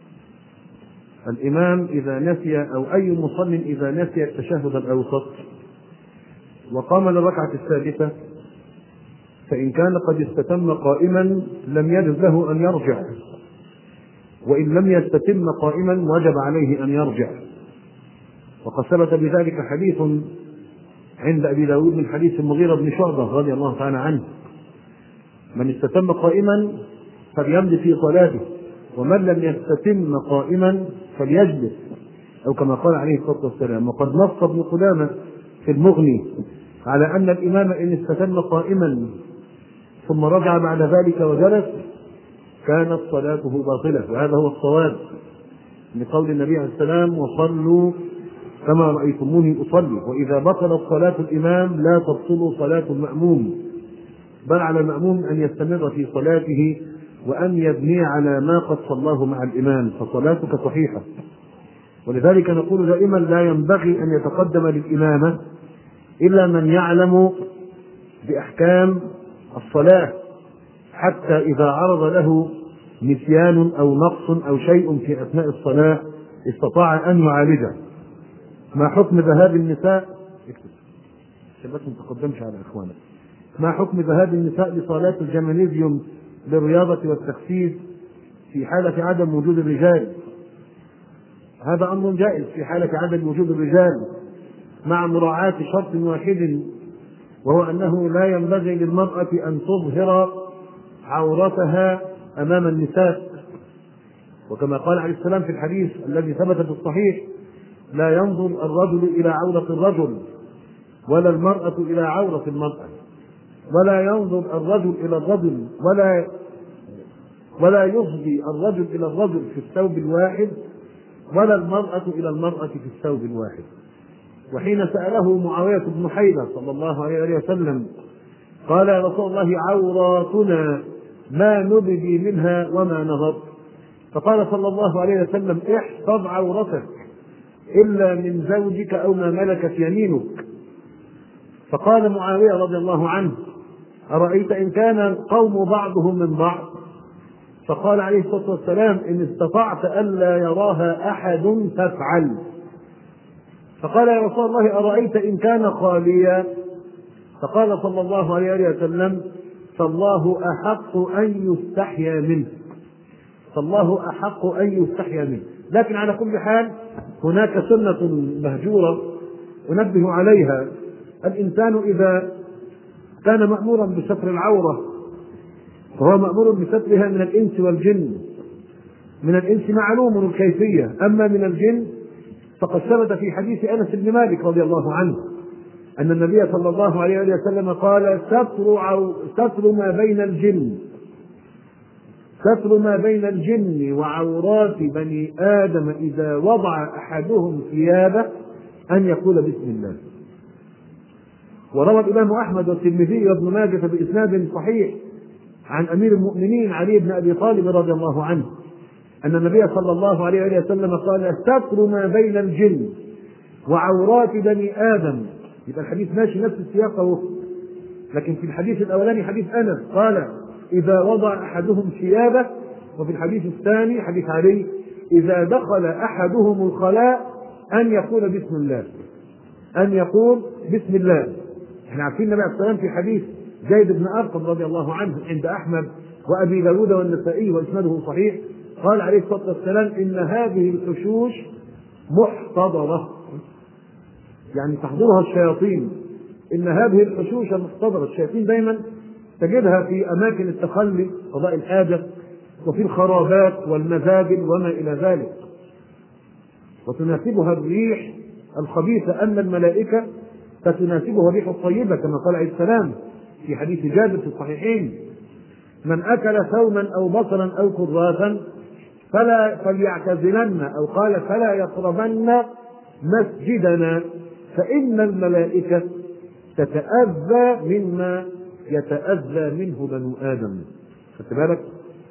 الإمام إذا نسي أو أي مصل إذا نسي التشهد الأوسط وقام للركعة الثالثة فإن كان قد استتم قائما لم يجوز له أن يرجع، وإن لم يستتم قائما وجب عليه أن يرجع. وقد ثبت بذلك حديث عند أبي داود من حديث المغيرة بن شعبة رضي الله تعالى عنه: من استتم قائما فليمضي في صلاته، ومن لم يستتم قائما فليجلس، أو كما قال عليه الصلاة والسلام. وقد نص ابن قدامة في المغني على أن الإمام إن استتم قائما ثم رجع بعد ذلك وجلس كانت صلاته باطلة، وهذا هو الصواب لقول النبي عليه السلام: وصلوا كما رأيتموني أصلي. وإذا بطلت صلاة الإمام لا تبطل صلاة المأموم، بل على المأموم أن يستمر في صلاته وأن يبني على ما قد صلاه مع الإمام، فصلاتك صحيحة. ولذلك نقول دائما لا ينبغي أن يتقدم للإمامة إلا من يعلم بأحكام الصلاة، حتى إذا عرض له نسيان أو نقص أو شيء في أثناء الصلاة استطاع أن يعالجه. ما حكم ذهاب النساء شباب ما تقدمش على إخوانك ما حكم ذهاب النساء لصلاة الجمانيزيوم للرياضة والتخسيس في حالة عدم وجود الرجال؟ هذا أمر جائز في حالة عدم وجود الرجال، مع مراعاة شرط واحد، وهو أنه لا ينبغي للمرأة أن تظهر عورتها أمام النساء، وكما قال عليه السلام في الحديث الذي ثبت في الصحيح: لا ينظر الرجل إلى عورة الرجل ولا المرأة إلى عورة المرأة، ولا ينظر الرجل إلى الرجل ولا ولا يفضي الرجل إلى الرجل في الثوب الواحد، ولا المرأة إلى المرأة في الثوب الواحد. وحين سأله معاوية بن حيدة صلى الله عليه وسلم قال: يا رسول الله، عوراتنا ما نبدي منها وما نظر. فقال صلى الله عليه وسلم: احفظ عورتك إلا من زوجك أو ما ملكت يمينك. فقال معاوية رضي الله عنه: أرأيت إن كان القوم بعضهم من بعض؟ فقال عليه الصلاة والسلام: إن استطعت ألا يراها أحد فافعل. فقال: يا رسول الله، أرأيت إن كان خاليا؟ فقال صلى الله عليه وسلم: فالله أحق أن يستحيا منه، فالله أحق أن يستحيا منه. لكن على كل حال هناك سنة مهجورة أنبه عليها: الإنسان إذا كان مأمورا بستر العورة فهو مأمور بسترها من الإنس والجن. من الإنس معلوم الكيفية، أما من الجن فقد ثبت في حديث أنس بن مالك رضي الله عنه أن النبي صلى الله عليه وسلم قال: ستر, عو... ستر ما بين الجن ستر ما بين الجن وعورات بني آدم إذا وضع أحدهم ثيابه أن يقول بسم الله. وروى الإمام أحمد والترمذي وابن ماجه بإسناد صحيح عن أمير المؤمنين علي بن أبي طالب رضي الله عنه أن النبي صلى الله عليه وسلم قال: ستر ما بين الجن وعورات بني آدم. يبقى الحديث ماشي نفس السياق، لكن في الحديث الأولاني حديث أنس قال: إذا وضع أحدهم ثيابه، وفي الحديث الثاني حديث علي: إذا دخل أحدهم الخلاء أن يقول بسم الله، أن يقول بسم الله. احنا عارفين النبي عليه الصلاة والسلام في حديث زيد بن أرقم رضي الله عنه عند أحمد وأبي داود والنسائي وإسناده صحيح، قال عليه الصلاة والسلام: إن هذه الحشوش محتضرة، يعني تحضرها الشياطين. إن هذه الحشوش محتضرة، الشياطين دائما تجدها في أماكن التخلي قضاء الحاجة وفي الخرابات والمزابل وما إلى ذلك، وتناسبها الريح الخبيثة، أما الملائكة فتناسبها الريح الطيبة كما قال عليه السلام في حديث جابر في الصحيحين: من أكل ثوما أو بصلا أو كراسا فلا فليعتزلن، أو قال: فلا يقربن مسجدنا فإن الملائكة تتأذى مما يتأذى منه بنو آدم. خدت بالك؟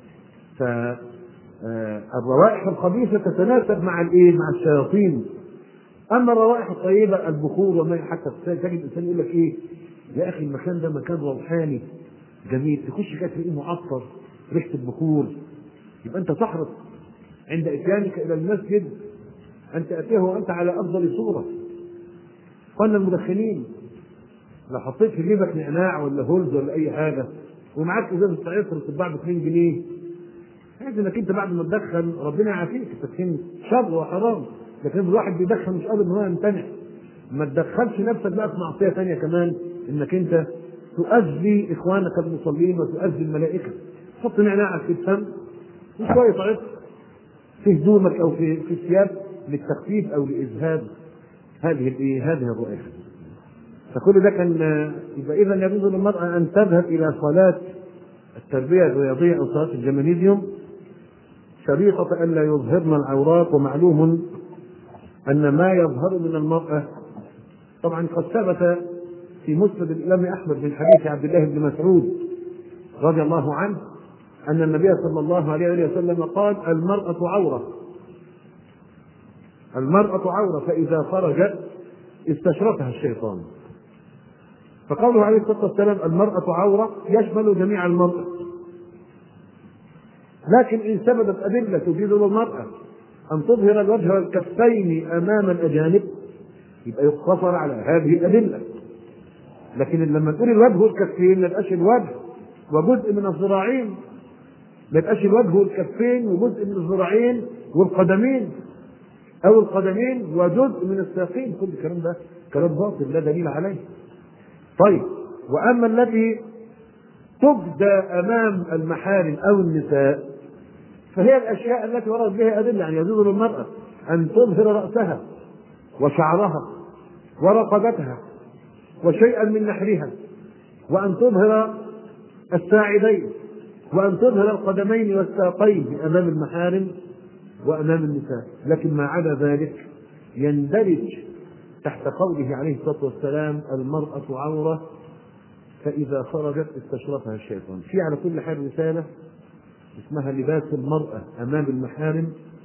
فالروائح الخبيثة تتناسب مع الايه؟ مع الشياطين. اما الروائح الطيبة البخور وما حتى تجد الانسان يقول لك ايه؟ يا اخي المكان ده مكان روحاني جميل، تخش كده تلاقيه معطر ريحة البخور، يبقى انت تحرص عند اتيانك الى المسجد ان تأتيه وانت على افضل صورة. قلنا المدخنين لو حطيت في جيبك نعناع ولا هولز ولا اي حاجه ومعاك ازازه عصر بتتباع ب اتنين جنيه، عايز انك انت بعد ما تدخن ربنا يعافيك، التدخين شر وحرام، لكن الواحد بيدخن مش قادر ان هو يمتنع. ما تدخلش نفسك بقى في معصيه ثانيه كمان، انك انت تؤذي اخوانك المصلين وتؤذي الملائكه. حط نعناعك في الفم وشويه عصر في هدومك او في في الثياب للتخفيف او لاذهاب هذه الايه؟ هذه الرائحه. فكل ده كان يبقى اذا يجوز للمرأة ان تذهب الى صلاة التربية الرياضية او صلاة الجمانيزيوم شريطة ان لا يظهرن العورات. ومعلوم ان ما يظهر من المرأة طبعا قد ثبت في مسند الامام احمد من حديث عبد الله بن مسعود رضي الله عنه ان النبي صلى الله عليه وسلم قال: المرأة عورة، المرأة عورة فاذا خرجت استشرفها الشيطان. فقوله عليه الصلاة والسلام المرأة عورة يشمل جميع المرأة، لكن إن ثبتت أدلة تجيز للمرأة أن تظهر الوجه والكفين أمام الأجانب يبقى يقتصر على هذه الأدلة. لكن لما تقول الوجه والكفين ما يبقاش الوجه وجزء من الذراعين، ما يبقاش الوجه والكفين وجزء من الذراعين والقدمين، أو القدمين وجزء من الساقين، كل الكلام ده كلام باطل لا دليل عليه. طيب، وأما التي تبدى أمام المحارم أو النساء فهي الأشياء التي وردت بها أدلة، يعني يجوز للمرأة أن تظهر رأسها وشعرها ورقبتها وشيئا من نحرها، وأن تظهر الساعدين، وأن تظهر القدمين والساقين أمام المحارم وأمام النساء، لكن ما عدا ذلك يندرج تحت قوله عليه الصلاة والسلام المرأة عورة فإذا خرجت استشرفها الشيطان. في على كل حال رسالة اسمها لباس المرأة أمام المحارم،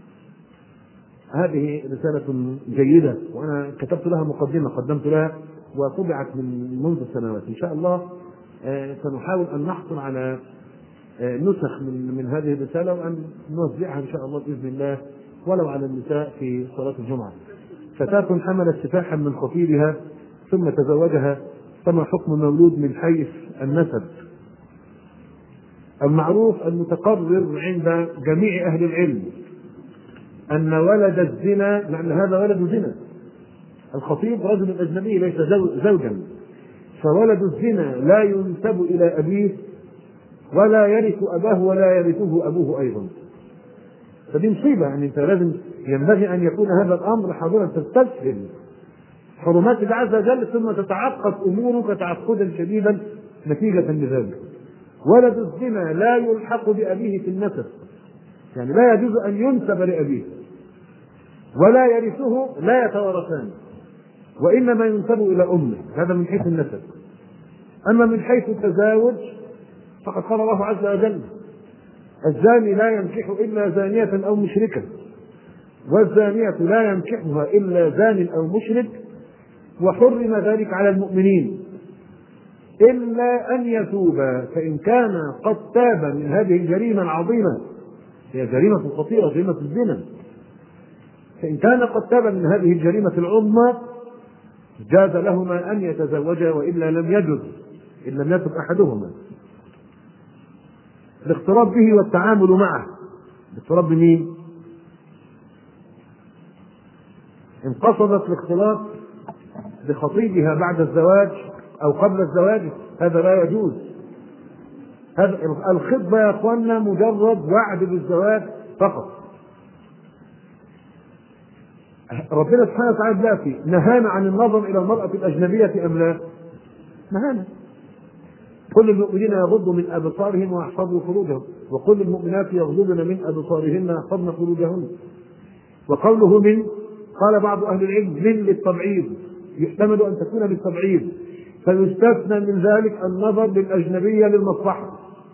هذه رسالة جيدة وأنا كتبت لها مقدمة قدمت لها وطبعت من منذ سنوات. إن شاء الله سنحاول أن نحصل على نسخ من من هذه الرسالة وأن نوزعها إن شاء الله بإذن الله ولو على النساء في صلاة الجمعة. فتاة حملت سفاحا من خطيبها ثم تزوجها، فما حكم مولود من حيث النسب؟ المعروف المتقرر عند جميع أهل العلم أن ولد الزنا، لأن هذا ولد زنا، الخطيب رجل أجنبي ليس زوجا، فولد الزنا لا ينسب إلى أبيه ولا يرث أباه ولا يرثه أبوه أيضا. فدي مصيبة، يعني أنت لازم ينبغي أن يكون هذا الأمر حاضرا، تستسهل حرمات الله عز وجل ثم تتعقد أمورك تعقدا شديدا نتيجة لذلك. ولد الزنا لا يلحق بأبيه في النسب، يعني لا يجوز أن ينسب لأبيه ولا يرثه، لا يتوارثان، وإنما ينسب إلى أمه، هذا من حيث النسب. أما من حيث التزاوج فقد قال الله عز وجل الزاني لا ينكح إلا زانية أو مشركة، والزانية لا ينكحها إلا زان أو مشرك، وحرم ذلك على المؤمنين إلا أن يتوبا، فإن كان قد تاب من هذه الجريمة العظيمة، هي جريمة خطيرة جريمة الزنا، فإن كان قد تاب من هذه الجريمة العظمى جاز لهما أن يتزوجا، وإلا لم يجز إن لم يتب أحدهما. الاغتراب به والتعامل معه. الاغتراب بمين؟ إن قصدت الاختلاط بخطيبها بعد الزواج أو قبل الزواج هذا لا يجوز. هذا الخطبة يا أخوانا مجرد وعد بالزواج فقط. ربنا سبحانه وتعالى دلوقتي نهانا عن النظر إلى المرأة الأجنبية أم لا؟ نهانا. كل المؤمنين يغضوا من أبصارهم ويحفظوا فروجهم، وكل المؤمنات يغضضن من أبصارهن ويحفظن فروجهن. وقوله من، قال بعض أهل العلم من للتبعيض، يحتمل أن تكون للتبعيض، فيستثنى من ذلك النظر للأجنبية للمصلحة،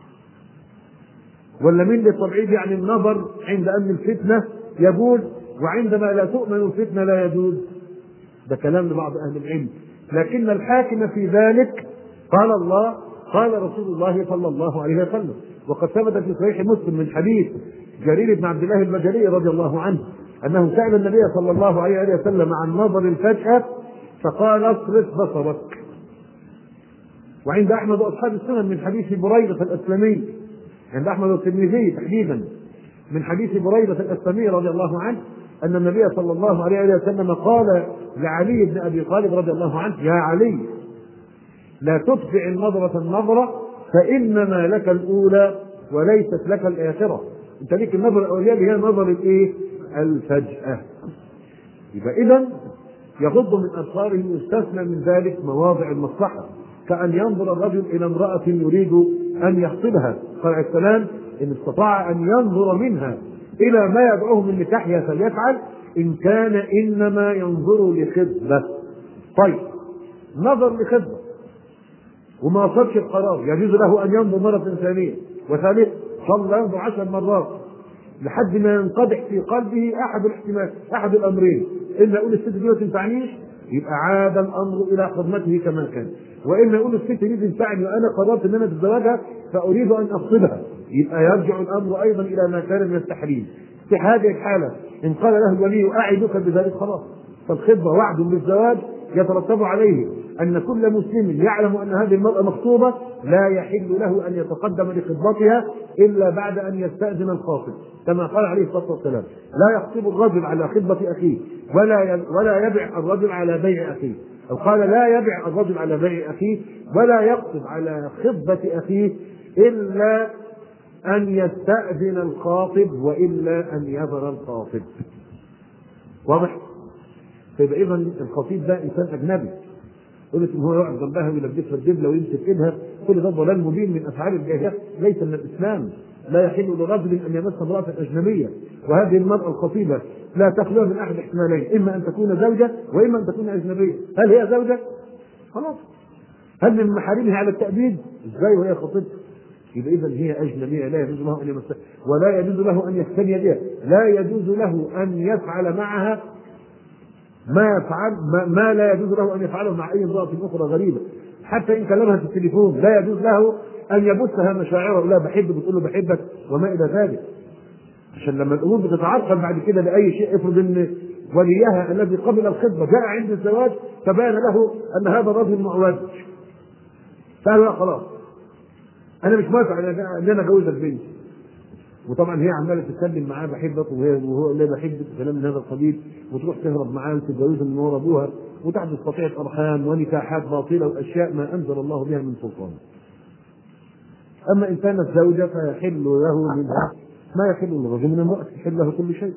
ولا من للتبعيض يعني النظر عند أمن الفتنة يجوز وعندما لا تؤمن الفتنة لا يجوز. ده كلام لبعض أهل العلم، لكن الحاكم في ذلك قال الله قال رسول الله صلى الله عليه وسلم. وقد ثبت في صحيح مسلم من حديث جرير بن عبد الله البجلي رضي الله عنه أنه سأل النبي صلى الله عليه وسلم عن نظر الفجأة فقال اصرف بصرك. وعند أحمد وأصحاب السنن من حديث بريدة الأسلمي، عند أحمد والترمذي تحديدا من حديث بريدة الأسلمي رضي الله عنه أن النبي صلى الله عليه وسلم قال لعلي بن أبي طالب رضي الله عنه يا علي لا تتبع النظرة النظرة فإنما لك الأولى وليست لك الآخرة. أنت ليك النظرة الأولية اللي هي نظر الإيه؟ الفجأة. يبقى إذن يغض من أبصاره، يستثنى من ذلك مواضع المصلحة، كأن ينظر الرجل إلى امرأة يريد أن يخطبها، قال عليه السلام إن استطاع أن ينظر منها إلى ما يدعوه من نكاحها فليفعل إن كان إنما ينظر لخطبة. طيب، نظر لخطبة وما وصلش القرار يجوز له أن ينظر مرة ثانية وثالثة، صلى ينظر عشر مرات لحد ما ينقدح في قلبه أحد الاحتمال أحد الأمرين، إلا يقول الست دي ما تنفعنيش يبقى عاد الأمر إلى خدمته كما كان، وإلا يقول الست دي تنفعني وأنا قررت أن أنا أتزوجها فأريد أن أخطبها، يبقى يرجع الأمر أيضا إلى ما كان من التحريم. في هذه الحالة إن قال له الولي أعدك بذلك خلاص، فالخطبة وعد بالزواج يترتب عليه أن كل مسلم يعلم أن هذه المرأة مخطوبة لا يحل له أن يتقدم لخطبتها إلا بعد أن يستأذن الخاطب. كما قال عليه الصلاة والسلام: لا يخطب الرجل على خطبة أخيه ولا ولا يبع الرجل على بيع أخيه، أو قال: لا يبع الرجل على بيع أخيه ولا يخطب على خطبة أخيه إلا أن يستأذن الخاطب وإلا أن يذر الخاطب. واضح؟ فيبقى إذا الخطيب ده إنسان أجنبي، قلت إن هو يقعد جنبها ويلبسها الدبلة ويمسك إيدها، كل ده ضلال مبين من أفعال الجاهلية ليس من الإسلام. لا يحل لرجل أن يمس امرأة أجنبية، وهذه المرأة الخطيبة لا تخلو من أحد احتمالين: إما أن تكون زوجة وإما أن تكون أجنبية. هل هي زوجة؟ خلاص. هل من محارمها على التأبيد؟ إزاي وهي خطيبة؟ يبقى إذا هي أجنبية لا يجوز له أن يمسها ولا يجوز له أن يختني بها، لا يجوز له أن يفعل معها ما يفعل ما, ما لا يجوز له أن يفعله مع أي امرأة أخرى غريبة. حتى إن كلمها في التليفون لا يجوز له أن يبثها مشاعره، لا بحبك بتقول له بحبك وما إلى ذلك، عشان لما الأمور بتتعرقل بعد كده لأي شيء. افرض أن وليها الذي قبل الخطبة جاء عند الزواج فبان له أن هذا الرجل معوج، فقال لا خلاص أنا مش موافق أن أنا أجوزك بنتي، وطبعا هي عماله تتكلم معاه بحبك وهي وهو لا بحبك كلام من هذا القبيل، وتروح تهرب معاه وتتجوزها من ورا ابوها، وتحدث قطيعه ارحام ونكاحات باطله واشياء ما انزل الله بها من سلطان. اما ان كانت زوجه فيحل له منها ما يحل للرجل من المراه، يحل له كل شيء.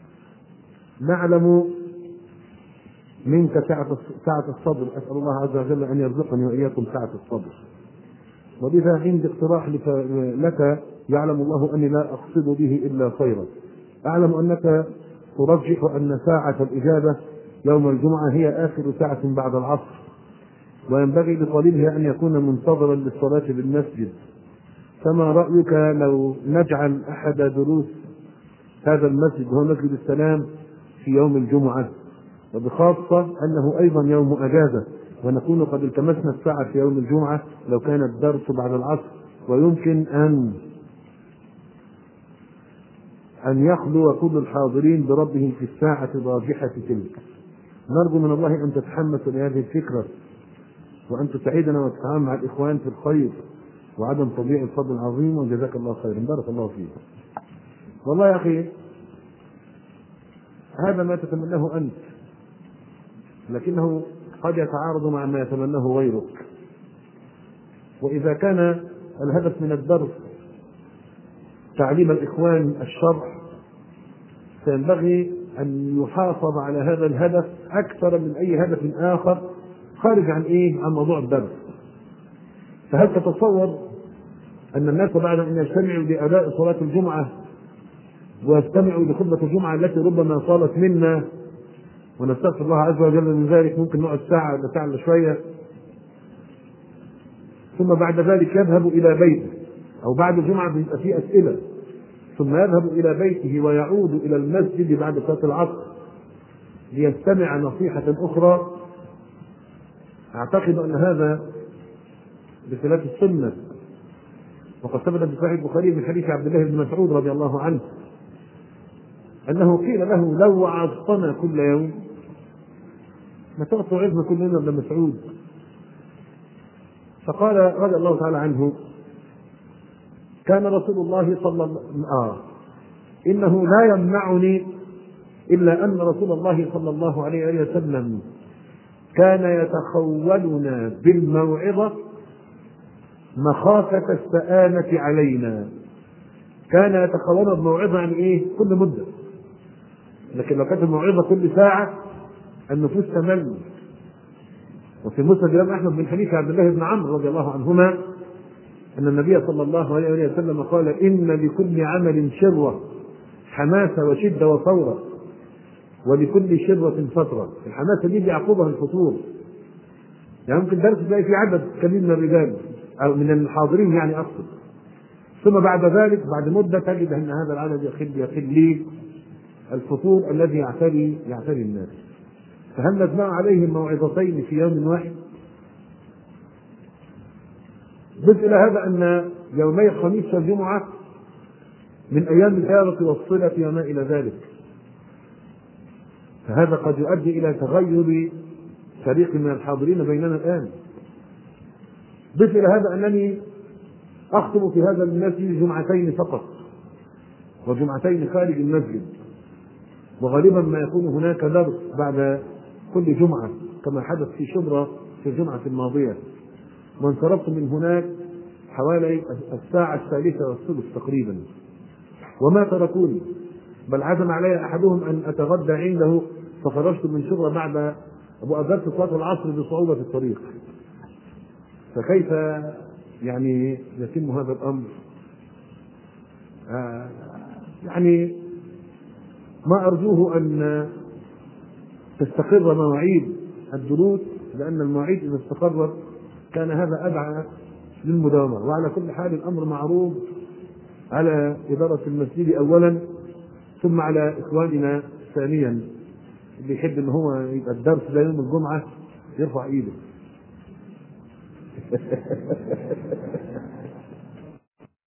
نعلم منك سعه سعه الصبر، اسال الله عز وجل ان يرزقني واياكم سعه الصبر. وبذا عندي اقتراح لك يعلم الله أني لا أقصد به إلا خيرا. أعلم أنك ترجح أن ساعة الإجابة يوم الجمعة هي آخر ساعة بعد العصر، وينبغي لطالبها أن يكون منتظرا للصلاة بالمسجد، فما رأيك لو نجعل أحد دروس هذا المسجد هو مسجد السلام في يوم الجمعة، وبخاصة أنه أيضا يوم أجازة، ونكون قد التمسنا الساعة في يوم الجمعة لو كان الدرس بعد العصر، ويمكن أن أن يخلو كل الحاضرين بربهم في الساعة الراجحة تلك. نرجو من الله أن تتحمسوا لهذه الفكرة، وأن تساعدنا وتتعاون مع الإخوان في الخير وعدم تضييع الفضل العظيم، وجزاك الله خيرا. بارك الله فيك. والله يا أخي هذا ما تتمناه أنت، لكنه قد يتعارض مع ما يتمناه غيرك. وإذا كان الهدف من الدرس تعليم الإخوان الشرع، فينبغي أن يحافظ على هذا الهدف أكثر من أي هدف آخر خارج عن إيه؟ عن موضوع الدرس. فهل تتصور أن الناس بعد أن يجتمعوا لأداء صلاة الجمعة ويستمعوا لخطبة الجمعة التي ربما طالت منا، ونستغفر الله عز وجل من ذلك، ممكن نقعد ساعة ولا ساعة إلا شوية، ثم بعد ذلك يذهب إلى بيته، أو بعد الجمعة بيبقى فيه أسئلة، ثم يذهب إلى بيته ويعود إلى المسجد بعد صلاة العصر ليستمع نصيحة أخرى؟ أعتقد أن هذا بخلاف السنة. وقد ثبت في صحيح البخاري من حديث عبد الله بن مسعود رضي الله عنه أنه قيل له: لو وعظتنا كل يوم، ما تقعد توعظنا كل يوم ابن مسعود؟ فقال رضي الله تعالى عنه: كان رسول الله صلى الله عليه وسلم آه إنه لا يمنعني إلا أن رسول الله صلى الله عليه وسلم كان يتخولنا بالموعظة مخافة السآمة علينا. كان يتخولنا بالموعظة عن إيه؟ كل مدة، لكن لو كانت الموعظة كل ساعة النفوس تمل. وفي مسند الإمام أحمد من حديث عبد الله بن عمرو رضي الله عنهما أن النبي صلى الله عليه وسلم قال: إن لكل عمل شرة، حماسة وشدة وثورة، ولكل شرة فترة. الحماسة دي بيعقبها الفتور، يعني ممكن درس تلاقي في عدد كبير من الرجال أو من الحاضرين يعني أقصد، ثم بعد ذلك بعد مدة تجد أن هذا العدد يخل يخل الفتور الذي يعتري يعتري الناس. فهل نجمع عليهم موعظتين في يوم واحد؟ ضف إلى هذا أن يومي الخميس والجمعة من أيام الآلة والصلة وما إلى ذلك، فهذا قد يؤدي إلى تغير فريق من الحاضرين بيننا الآن. ضف إلى هذا أنني أخطب في هذا المسجد جمعتين فقط، وجمعتين خارج المسجد، وغالبا ما يكون هناك درس بعد كل جمعة كما حدث في شبرا في الجمعة الماضية. وانصرفت من هناك حوالي الساعة الثالثة والثلث تقريبا، وما تركوني، بل عزم علي أحدهم أن أتغدى عنده، فخرجت من شبرا بعد وأدركت صلاة العصر بصعوبة في الطريق. فكيف يعني يتم هذا الأمر؟ آه يعني ما أرجوه أن تستقر مواعيد الدروس، لأن المواعيد إذا استقرت كان هذا أدعى للمداومة. وعلى كل حال الأمر معروض على إدارة المسجد أولا، ثم على إخواننا ثانيا. اللي يحب إن هو يبقى الدرس ده يوم الجمعة يرفع إيده.